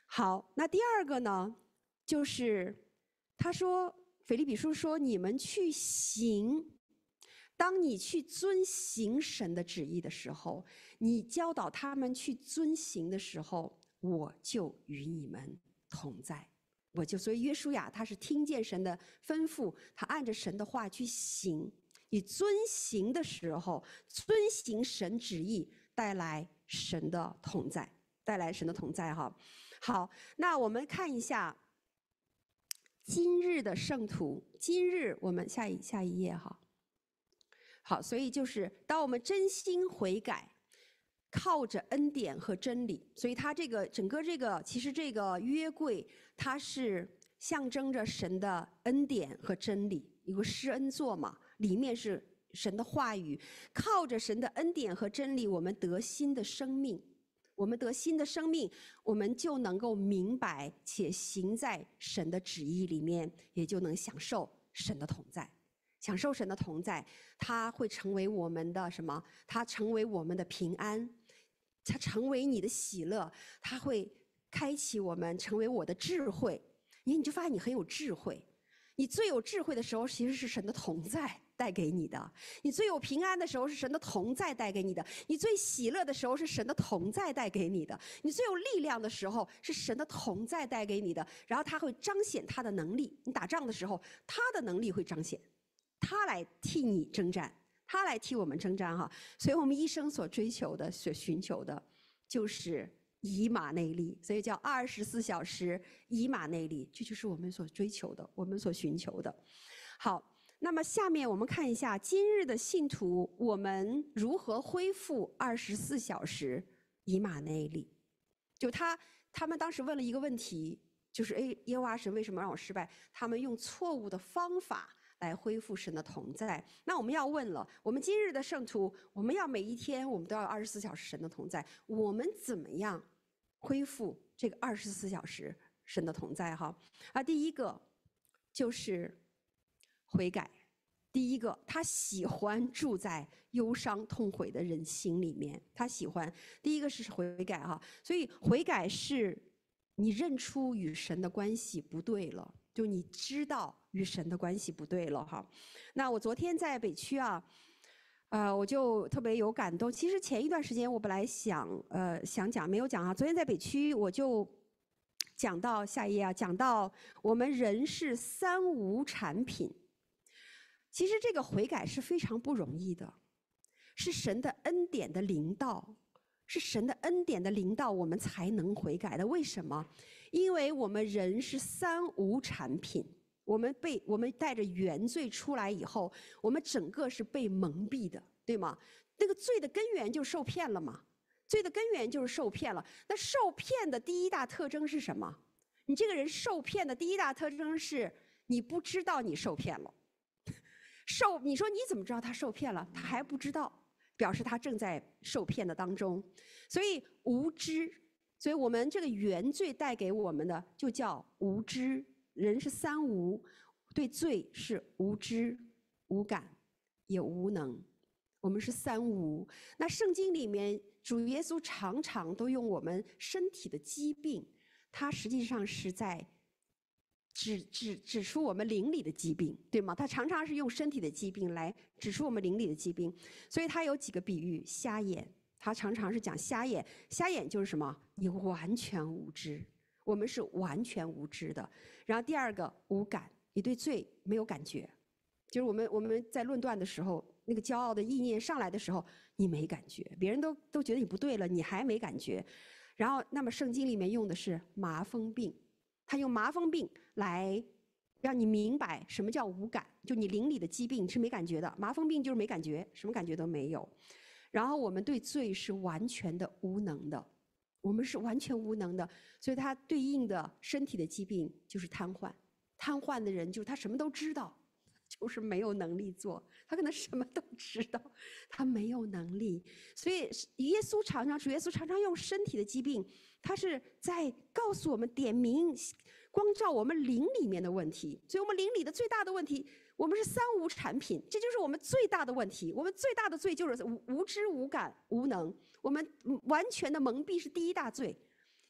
Speaker 1: 好，那第二个呢，就是他说腓立比书说你们去行。当你去遵行神的旨意的时候，你教导他们去遵行的时候，我就与你们同在。所以约书亚他是听见神的吩咐，他按着神的话去行。你遵行的时候，遵行神旨意，带来神的同在，带来神的同在哈。好，那我们看一下今日的圣徒。今日我们下一页哈。好，所以就是当我们真心悔改，靠着恩典和真理，所以它这个整个这个其实这个约柜，它是象征着神的恩典和真理，有个施恩座嘛，里面是神的话语，靠着神的恩典和真理，我们得新的生命。我们得新的生命，我们就能够明白且行在神的旨意里面，也就能享受神的同在。享受神的同在，它会成为我们的什么？它成为我们的平安，它成为你的喜乐，它会开启我们，成为我的智慧。你就发现你很有智慧。你最有智慧的时候，其实是神的同在带给你的；你最有平安的时候，是神的同在带给你的；你最喜乐的时候，是神的同在带给你的；你最有力量的时候，是神的同在带给你的。然后他会彰显他的能力。你打仗的时候，他的能力会彰显。他来替你征战，他来替我们征战哈。所以我们一生所追求的、所寻求的，就是以马内利，所以叫24小时以马内利，这就是我们所追求的，我们所寻求的。好，那么下面我们看一下今日的信徒，我们如何恢复24小时以马内利。就他们当时问了一个问题，就是耶和华神为什么让我失败？他们用错误的方法来恢复神的同在。那我们要问了，我们今日的圣徒，我们要每一天我们都要24小时神的同在，我们怎么样恢复这个24小时神的同在哈？第一个就是悔改。第一个，他喜欢住在忧伤痛悔的人心里面，他喜欢。第一个是悔改哈，所以悔改是你认出与神的关系不对了，就你知道与神的关系不对了哈。那我昨天在北区我就特别有感动。其实前一段时间我本来想讲，没有讲啊。昨天在北区我就讲到下一页讲到我们人是3无产品。其实这个悔改是非常不容易的，是神的恩典的临到，是神的恩典的临到，我们才能悔改的。为什么？因为我们人是3无产品，我们带着原罪出来以后，我们整个是被蒙蔽的，对吗？那个罪的根源就受骗了嘛，罪的根源就是受骗了。那受骗的第一大特征是什么？你这个人受骗的第一大特征是你不知道你受骗了。你说你怎么知道他受骗了？他还不知道，表示他正在受骗的当中。所以无知，所以我们这个原罪带给我们的就叫无知。人是3无，对罪是无知、无感也无能。我们是3无。那圣经里面主耶稣常常都用我们身体的疾病，他实际上是在指出我们灵里的疾病，对吗？他常常是用身体的疾病来指出我们灵里的疾病。所以他有几个比喻，瞎眼，他常常是讲瞎眼。瞎眼就是什么？你完全无知，我们是完全无知的。然后第二个无感，你对罪没有感觉，就是我们在论断的时候，那个骄傲的意念上来的时候，你没感觉，别人都觉得你不对了，你还没感觉。然后那么圣经里面用的是麻风病，他用麻风病来让你明白什么叫无感，就你灵里的疾病是没感觉的，麻风病就是没感觉，什么感觉都没有。然后我们对罪是完全的无能的，我们是完全无能的，所以它对应的身体的疾病就是瘫痪。瘫痪的人就是他什么都知道，就是没有能力做，他可能什么都知道，他没有能力。所以主耶稣常常用身体的疾病，他是在告诉我们点明光照我们灵里面的问题。所以我们灵里的最大的问题，我们是3无产品，这就是我们最大的问题。我们最大的罪就是无知、无感、无能，我们完全的蒙蔽是第一大罪。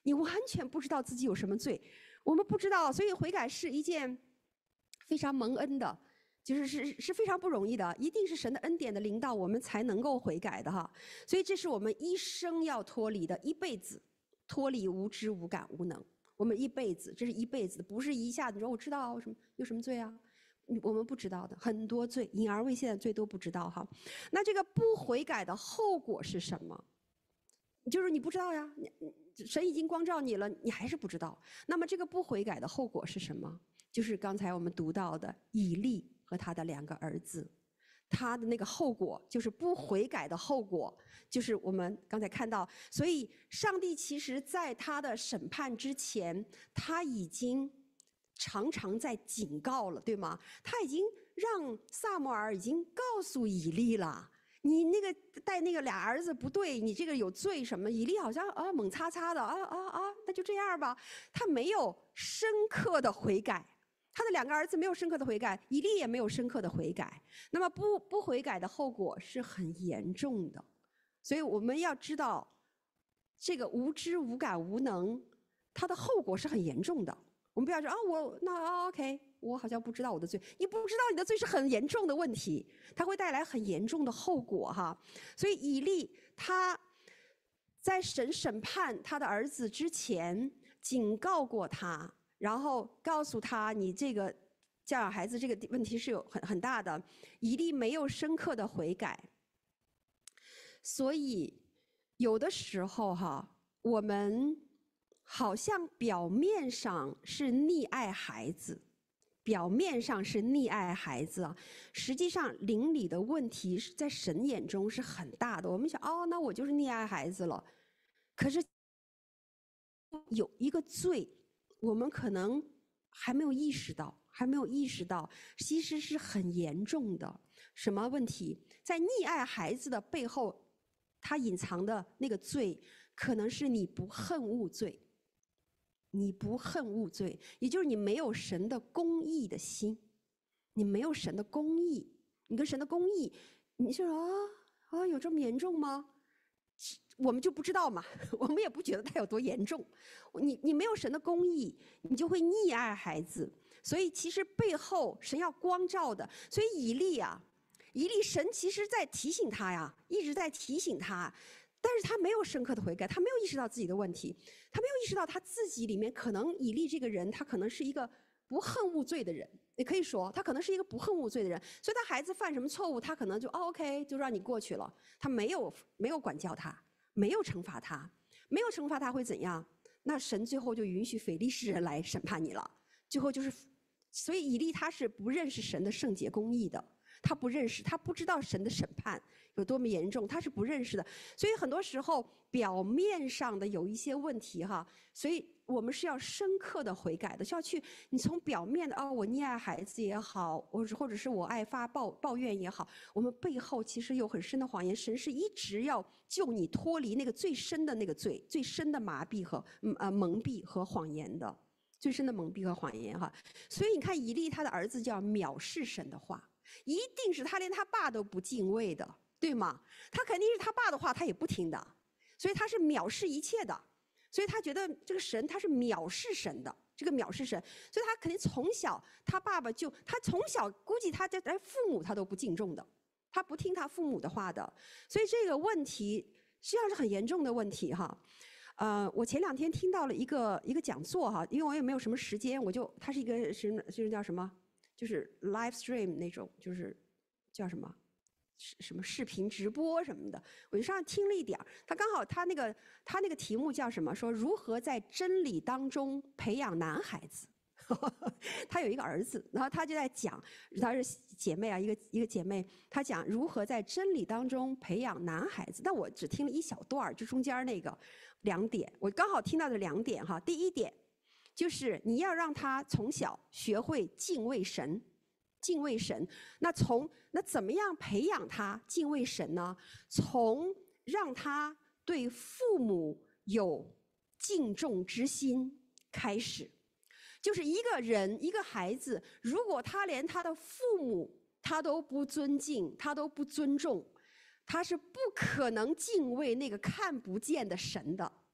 Speaker 1: 你完全不知道自己有什么罪，我们不知道，所以悔改是一件非常蒙恩的，是非常不容易的，一定是神的恩典的领导，我们才能够悔改的哈。所以这是我们一生要脱离的，一辈子脱离无知、无感、无能。我们一辈子，这是一辈子的，不是一下子你说我知道有什么罪啊？我们不知道的，很多罪，隐而未现的罪都不知道哈。那这个不悔改的后果是什么？就是你不知道呀，神已经光照你了，你还是不知道。那么这个不悔改的后果是什么？就是刚才我们读到的以利和他的2个儿子，他的那个后果就是不悔改的后果，就是我们刚才看到。所以上帝其实在他的审判之前，他已经常常在警告了，对吗？他已经让撒母耳已经告诉以利了，你那个带那个俩儿子不对，你这个有罪什么？以利好像猛擦擦的那就这样吧。他没有深刻的悔改，他的2个儿子没有深刻的悔改，以利也没有深刻的悔改。那么不悔改的后果是很严重的，所以我们要知道，这个无知、无感、无能，它的后果是很严重的。我们不要说OK， 我好像不知道我的罪，你不知道你的罪是很严重的问题，它会带来很严重的后果哈。所以以利他在神审判他的儿子之前，警告过他，然后告诉他你这个教养孩子这个问题是有很大的。以利没有深刻的悔改，所以有的时候哈，我们好像表面上是溺爱孩子，表面上是溺爱孩子啊，实际上邻里的问题是在神眼中是很大的。我们想那我就是溺爱孩子了，可是有一个罪，我们可能还没有意识到，其实是很严重的。什么问题？在溺爱孩子的背后，他隐藏的那个罪，可能是你不恨恶罪。你不恨恶罪，也就是你没有神的公义的心，你没有神的公义，你跟神的公义，你说有这么严重吗？我们就不知道嘛，我们也不觉得它有多严重。你没有神的公义，你就会溺爱孩子。所以其实背后神要光照的，所以以利神其实在提醒他呀，一直在提醒他。但是他没有深刻的悔改，他没有意识到自己的问题，他没有意识到他自己里面可能以利这个人，他可能是一个不恨恶罪的人，也可以说他可能是一个不恨恶罪的人，所以他孩子犯什么错误，他可能就OK 就让你过去了，他没有管教他，没有惩罚他，没有惩罚他会怎样？那神最后就允许非利士人来审判你了，最后就是，所以以利他是不认识神的圣洁公义的。他不认识，他不知道神的审判有多么严重，他是不认识的。所以很多时候表面上的有一些问题哈，所以我们是要深刻的悔改的，是要去你从表面的我溺爱孩子也好，或者是我爱发抱怨也好，我们背后其实有很深的谎言。神是一直要救你脱离那个最深的那个罪，最深的麻痹和蒙蔽和谎言的，最深的蒙蔽和谎言哈。所以你看以利他的儿子叫藐视神的话。一定是他连他爸都不敬畏的，对吗？他肯定是他爸的话他也不听的，所以他是藐视一切的，所以他觉得这个神他是藐视神的，这个藐视神，所以他肯定从小他爸爸他从小估计他连父母他都不敬重的，他不听他父母的话的，所以这个问题实际上是很严重的问题哈。我前2天听到了一个讲座哈，因为我也没有什么时间，它是一个是叫什么？就是 live stream 那种，就是叫什么视频直播什么的，我就上听了一点。他刚好他那个题目叫什么？说如何在真理当中培养男孩子。他有一个儿子，然后他就在讲，他是姐妹啊，一个姐妹，她讲如何在真理当中培养男孩子。但我只听了一小段，就中间那个2点，我刚好听到的2点哈。第一点。就是你要让他从小学会敬畏神，敬畏神。那怎么样培养他敬畏神呢？从让他对父母有敬重之心开始。就是一个孩子，如果他连他的父母他都不尊敬，他都不尊重，他是不可能敬畏那个看不见的神的。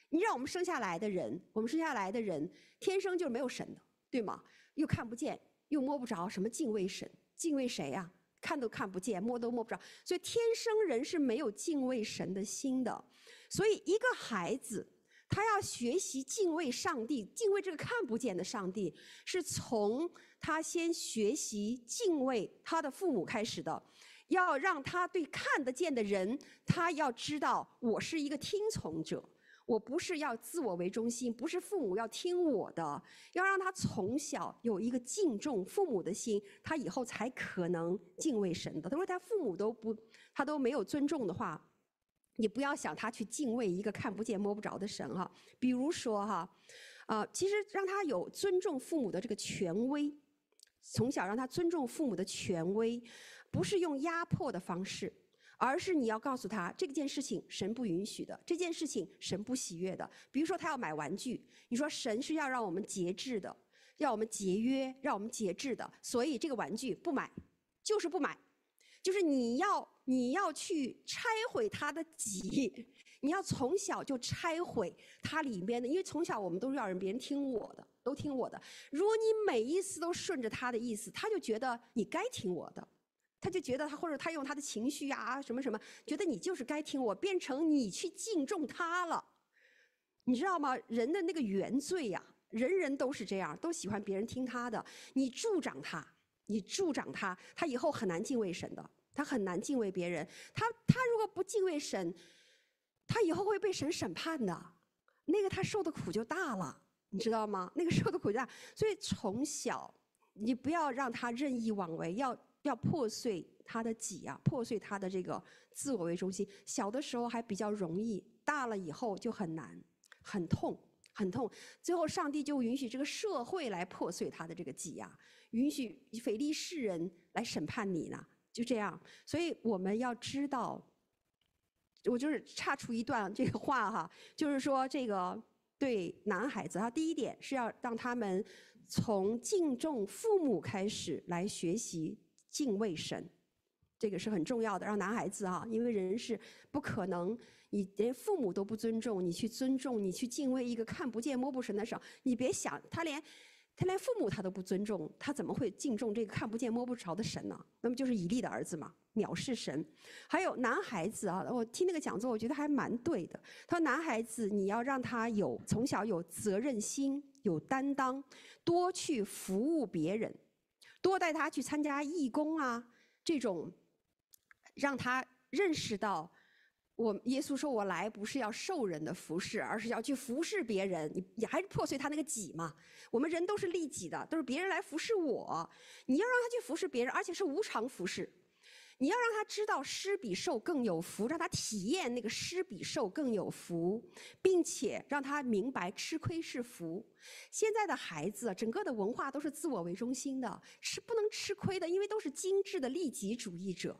Speaker 1: 你让我们生下来的人，天生就是没有神的，对吗？又看不见，又摸不着，什么敬畏神？敬畏谁呀？看都看不见，摸都摸不着，所以天生人是没有敬畏神的心的。所以一个孩子，他要学习敬畏上帝，敬畏这个看不见的上帝，是从他先学习敬畏他的父母开始的。要让他对看得见的人，他要知道我是一个听从者，我不是要自我为中心，不是父母要听我的，要让他从小有一个敬重父母的心，他以后才可能敬畏神的。他说他父母他都没有尊重的话，你不要想他去敬畏一个看不见摸不着的神哈。比如说哈，其实让他有尊重父母的这个权威，从小让他尊重父母的权威，不是用压迫的方式，而是你要告诉他这件事情神不允许的，这件事情神不喜悦的。比如说他要买玩具，你说神是要让我们节制的，让我们节约，让我们节制的，所以这个玩具不买，就是不买，就是你要去拆毁他的己，你要从小就拆毁他里面的，因为从小我们都是要让别人听我的，都听我的。如果你每一次都顺着他的意思，他就觉得你该听我的。他就觉得或者他用他的情绪啊什么什么，觉得你就是该听我，变成你去敬重他了，你知道吗？人的那个原罪呀，人人都是这样，都喜欢别人听他的。你助长他，他以后很难敬畏神的，他很难敬畏别人。他如果不敬畏神，他以后会被神审判的，那个他受的苦就大了，你知道吗？那个受的苦就大。所以从小你不要让他任意妄为，要破碎他的己啊，破碎他的这个自我为中心。小的时候还比较容易，大了以后就很难，很痛，很痛。最后上帝就允许这个社会来破碎他的这个己啊，允许腓利士人来审判你呢，就这样。所以我们要知道，我就是岔出一段这个话哈，就是说这个对男孩子哈，第一点是要让他们从敬重父母开始来学习敬畏神，这个是很重要的。让男孩子因为人是不可能，你连父母都不尊重，你去尊重，你去敬畏一个看不见摸不神的神，你别想他连父母他都不尊重，他怎么会敬重这个看不见摸不着的神呢？那么就是以利的儿子嘛，藐视神。还有男孩子我听那个讲座，我觉得还蛮对的。他说男孩子你要让他从小有责任心，有担当，多去服务别人，多带他去参加义工这种让他认识到，耶稣说我来不是要受人的服侍，而是要去服侍别人。你还是破碎他那个己嘛。我们人都是利己的，都是别人来服侍我，你要让他去服侍别人，而且是无偿服侍。你要让他知道施比受更有福，让他体验那个施比受更有福，并且让他明白吃亏是福。现在的孩子整个的文化都是自我为中心的，是不能吃亏的，因为都是精致的利己主义者。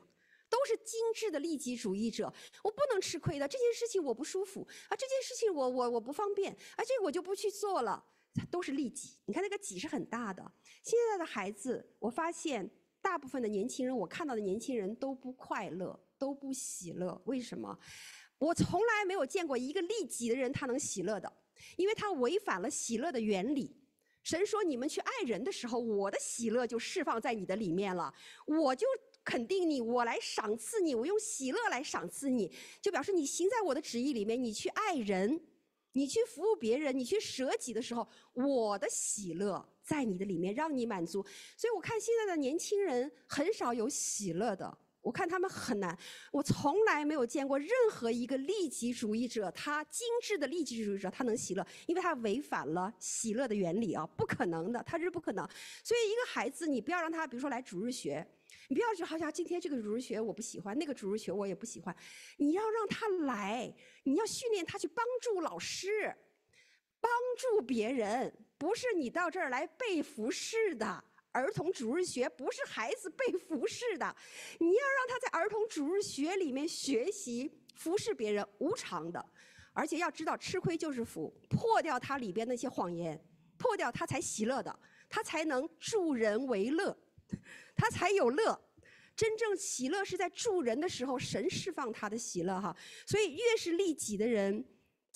Speaker 1: 我不能吃亏的，这件事情我不舒服这件事情我不方便这个我就不去做了，都是利己。你看那个己是很大的。现在的孩子，我发现大部分的年轻人，我看到的年轻人都不快乐，都不喜乐。为什么？我从来没有见过一个利己的人他能喜乐的，因为他违反了喜乐的原理。神说你们去爱人的时候，我的喜乐就释放在你的里面了，我就肯定你，我来赏赐你，我用喜乐来赏赐你，就表示你行在我的旨意里面，你去爱人，你去服务别人，你去舍己的时候，我的喜乐在你的里面，让你满足。所以我看现在的年轻人很少有喜乐的，我看他们很难。我从来没有见过任何一个利己主义者，他精致的利己主义者他能喜乐，因为他违反了喜乐的原理不可能的，他是不可能。所以一个孩子，你不要让他比如说来主日学，你不要说好像今天这个主日学我不喜欢，那个主日学我也不喜欢，你要让他来，你要训练他去帮助老师，帮助别人，不是你到这儿来被服侍的。儿童主日学不是孩子被服侍的，你要让他在儿童主日学里面学习服侍别人，无偿的，而且要知道吃亏就是福，破掉他里边那些谎言，破掉他才喜乐的，他才能助人为乐，他才有乐。真正喜乐是在助人的时候，神释放他的喜乐所以越是利己的人，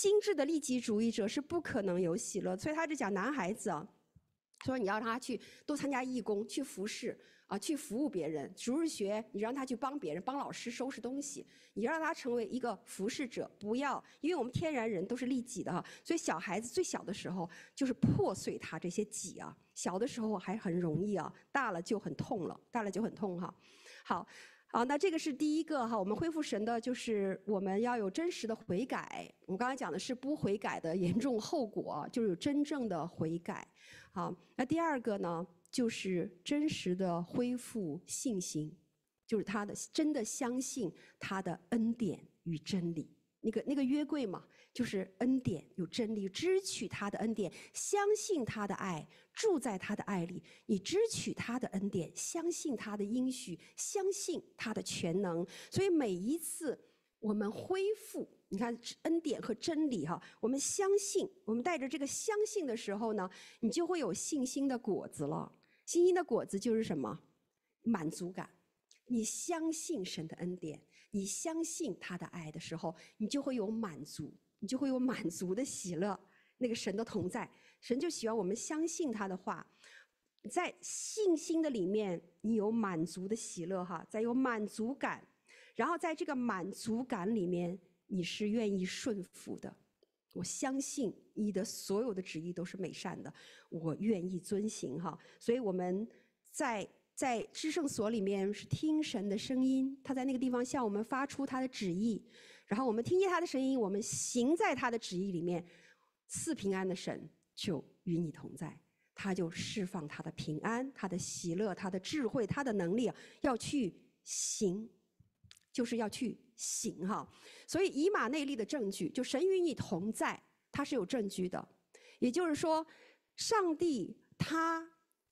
Speaker 1: 精致的利己主义者是不可能有喜乐。所以他就讲男孩子啊，说你要让他去多参加义工，去服侍啊，去服务别人。主日学你让他去帮别人，帮老师收拾东西，你让他成为一个服侍者。不要，因为我们天然人都是利己的哈，所以小孩子最小的时候就是破碎他这些己啊，小的时候还很容易啊，大了就很痛了，大了就很痛哈。好。好，那这个是第一个哈，我们恢复神的就是我们要有真实的悔改。我们刚才讲的是不悔改的严重后果，就是有真正的悔改。好，那第二个呢，就是真实的恢复信心，就是他的真的相信他的恩典与真理。那个约柜嘛，就是恩典有真理，支取他的恩典，相信他的爱，住在他的爱里。你支取他的恩典，相信他的应许，相信他的全能。所以每一次我们恢复，你看恩典和真理哈，我们相信，我们带着这个相信的时候呢，你就会有信心的果子了。信心的果子就是什么？满足感。你相信神的恩典，你相信他的爱的时候，你就会有满足，你就会有满足的喜乐。那个神的同在，神就喜欢我们相信他的话，在信心的里面，你有满足的喜乐哈，再有满足感，然后在这个满足感里面，你是愿意顺服的。我相信你的所有的旨意都是美善的，我愿意遵行哈。所以我们在至圣所里面是听神的声音，他在那个地方向我们发出他的旨意，然后我们听见他的声音，我们行在他的旨意里面，赐平安的神就与你同在，他就释放他的平安，他的喜乐，他的智慧，他的能力，要去行，就是要去行哈。所以以马内利的证据，就神与你同在，他是有证据的。也就是说，上帝他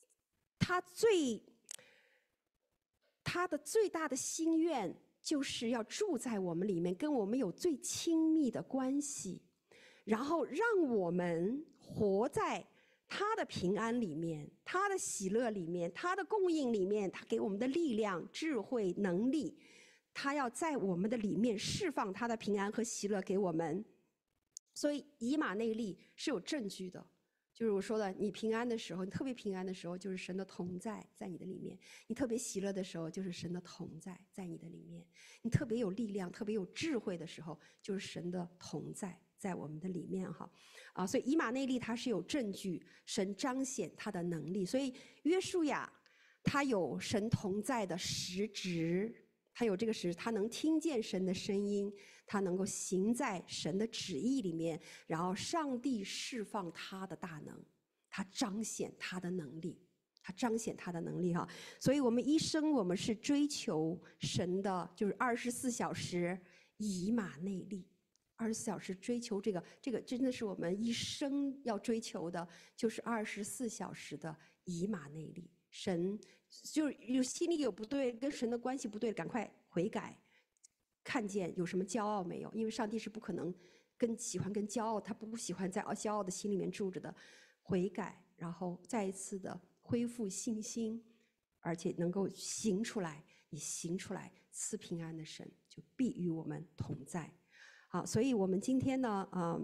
Speaker 1: 的最大的心愿就是要住在我们里面，跟我们有最亲密的关系，然后让我们活在他的平安里面，他的喜乐里面，他的供应里面，他给我们的力量、智慧、能力，他要在我们的里面释放他的平安和喜乐给我们。所以以马内利是有证据的，就是我说的，你平安的时候，你特别平安的时候，就是神的同在在你的里面；你特别喜乐的时候，就是神的同在在你的里面；你特别有力量、特别有智慧的时候，就是神的同在在我们的里面哈。所以以马内利它是有证据，神彰显他的能力。所以约书亚他有神同在的实质，他有这个实质，他能听见神的声音，他能够行在神的旨意里面，然后上帝释放他的大能，他彰显他的能力，他彰显他的能力哈。所以我们一生我们是追求神的，就是24小时以马内利，24小时追求这个真的是我们一生要追求的，就是24小时的以马内利。神就是有心里有不对，跟神的关系不对，赶快悔改，看见有什么骄傲没有？因为上帝是不可能喜欢跟骄傲，他不喜欢在骄傲的心里面住着的。悔改，然后再一次的恢复信心，而且能够行出来，你行出来，赐平安的神就必与我们同在。好，所以我们今天呢，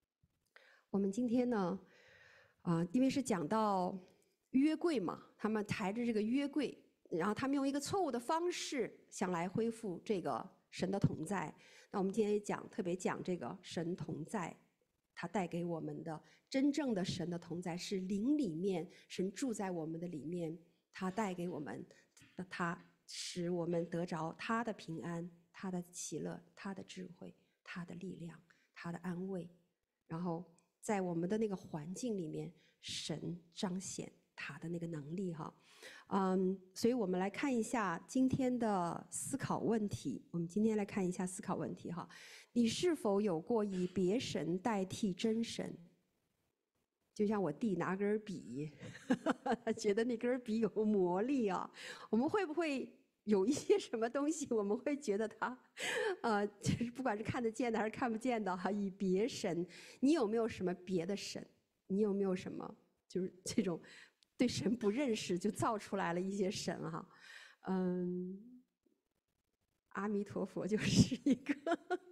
Speaker 1: 因为是讲到约柜嘛，他们抬着这个约柜，然后他们用一个错误的方式想来恢复这个神的同在。那我们今天也特别讲这个神同在，他带给我们的真正的神的同在是灵里面，神住在我们的里面，他带给我们，他使我们得着他的平安，他的喜乐，他的智慧，他的力量，他的安慰。然后在我们的那个环境里面，神彰显他的那个能力哈。所以我们来看一下今天的思考问题。我们今天来看一下思考问题哈。你是否有过以别神代替真神？就像我弟拿根笔，觉得那根笔有魔力啊。我们会不会有一些什么东西，我们会觉得它，就是不管是看得见的还是看不见的哈，以别神。你有没有什么别的神？你有没有什么就是这种对神不认识就造出来了一些神哈？阿弥陀佛就是一个。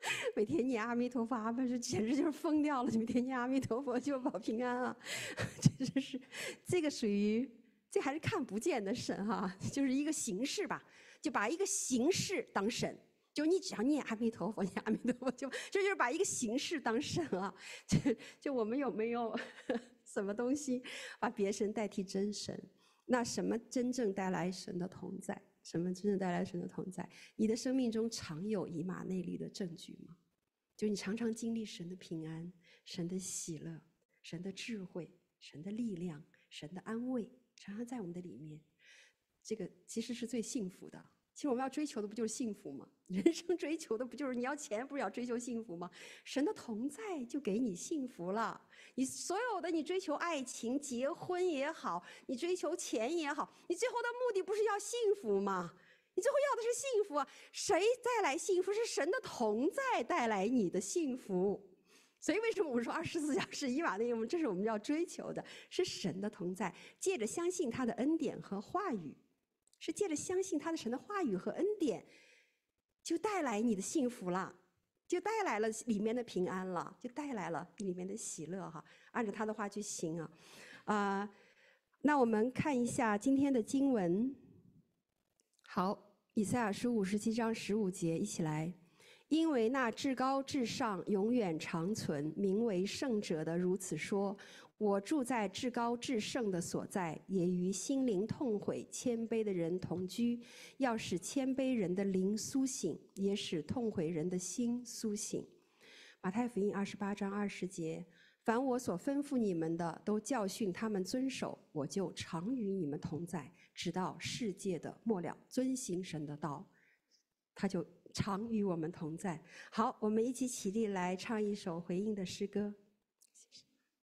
Speaker 1: 每天念阿弥陀佛，阿弥是简直就是疯掉了！每天念阿弥陀佛就保平安啊，这个属于这还是看不见的神哈，就是一个形式吧，就把一个形式当神。就你只要念阿弥陀佛，念阿弥陀佛，这就是把一个形式当神啊！就我们有没有什么东西把别神代替真神？那什么真正带来神的同在？什么真正带来神的同在？你的生命中常有以马内利的证据吗？就你常常经历神的平安、神的喜乐、神的智慧、神的力量、神的安慰，常常在我们的里面。这个其实是最幸福的。其实我们要追求的不就是幸福吗？人生追求的不就是你要钱，不是要追求幸福吗？神的同在就给你幸福了。你所有的你追求爱情、结婚也好，你追求钱也好，你最后的目的不是要幸福吗？你最后要的是幸福啊！谁带来幸福？是神的同在带来你的幸福。所以为什么我们说24小时以马内利？这是我们要追求的，是神的同在，借着相信他的恩典和话语。是借着相信他的神的话语和恩典，就带来你的幸福了，就带来了里面的平安了，就带来了里面的喜乐哈。按照他的话去行啊，那我们看一下今天的经文。好，以赛亚书57章15节，一起来。因为那至高至上、永远长存、名为圣者的如此说：我住在至高至圣的所在，也与心灵痛悔、谦卑的人同居，要使谦卑人的灵苏醒，也使痛悔人的心苏醒。马太福音28章20节：凡我所吩咐你们的，都教训他们遵守，我就常与你们同在，直到世界的末了。遵行神的道，他就常与我们同在。好，我们一起起立来唱一首回应的诗歌。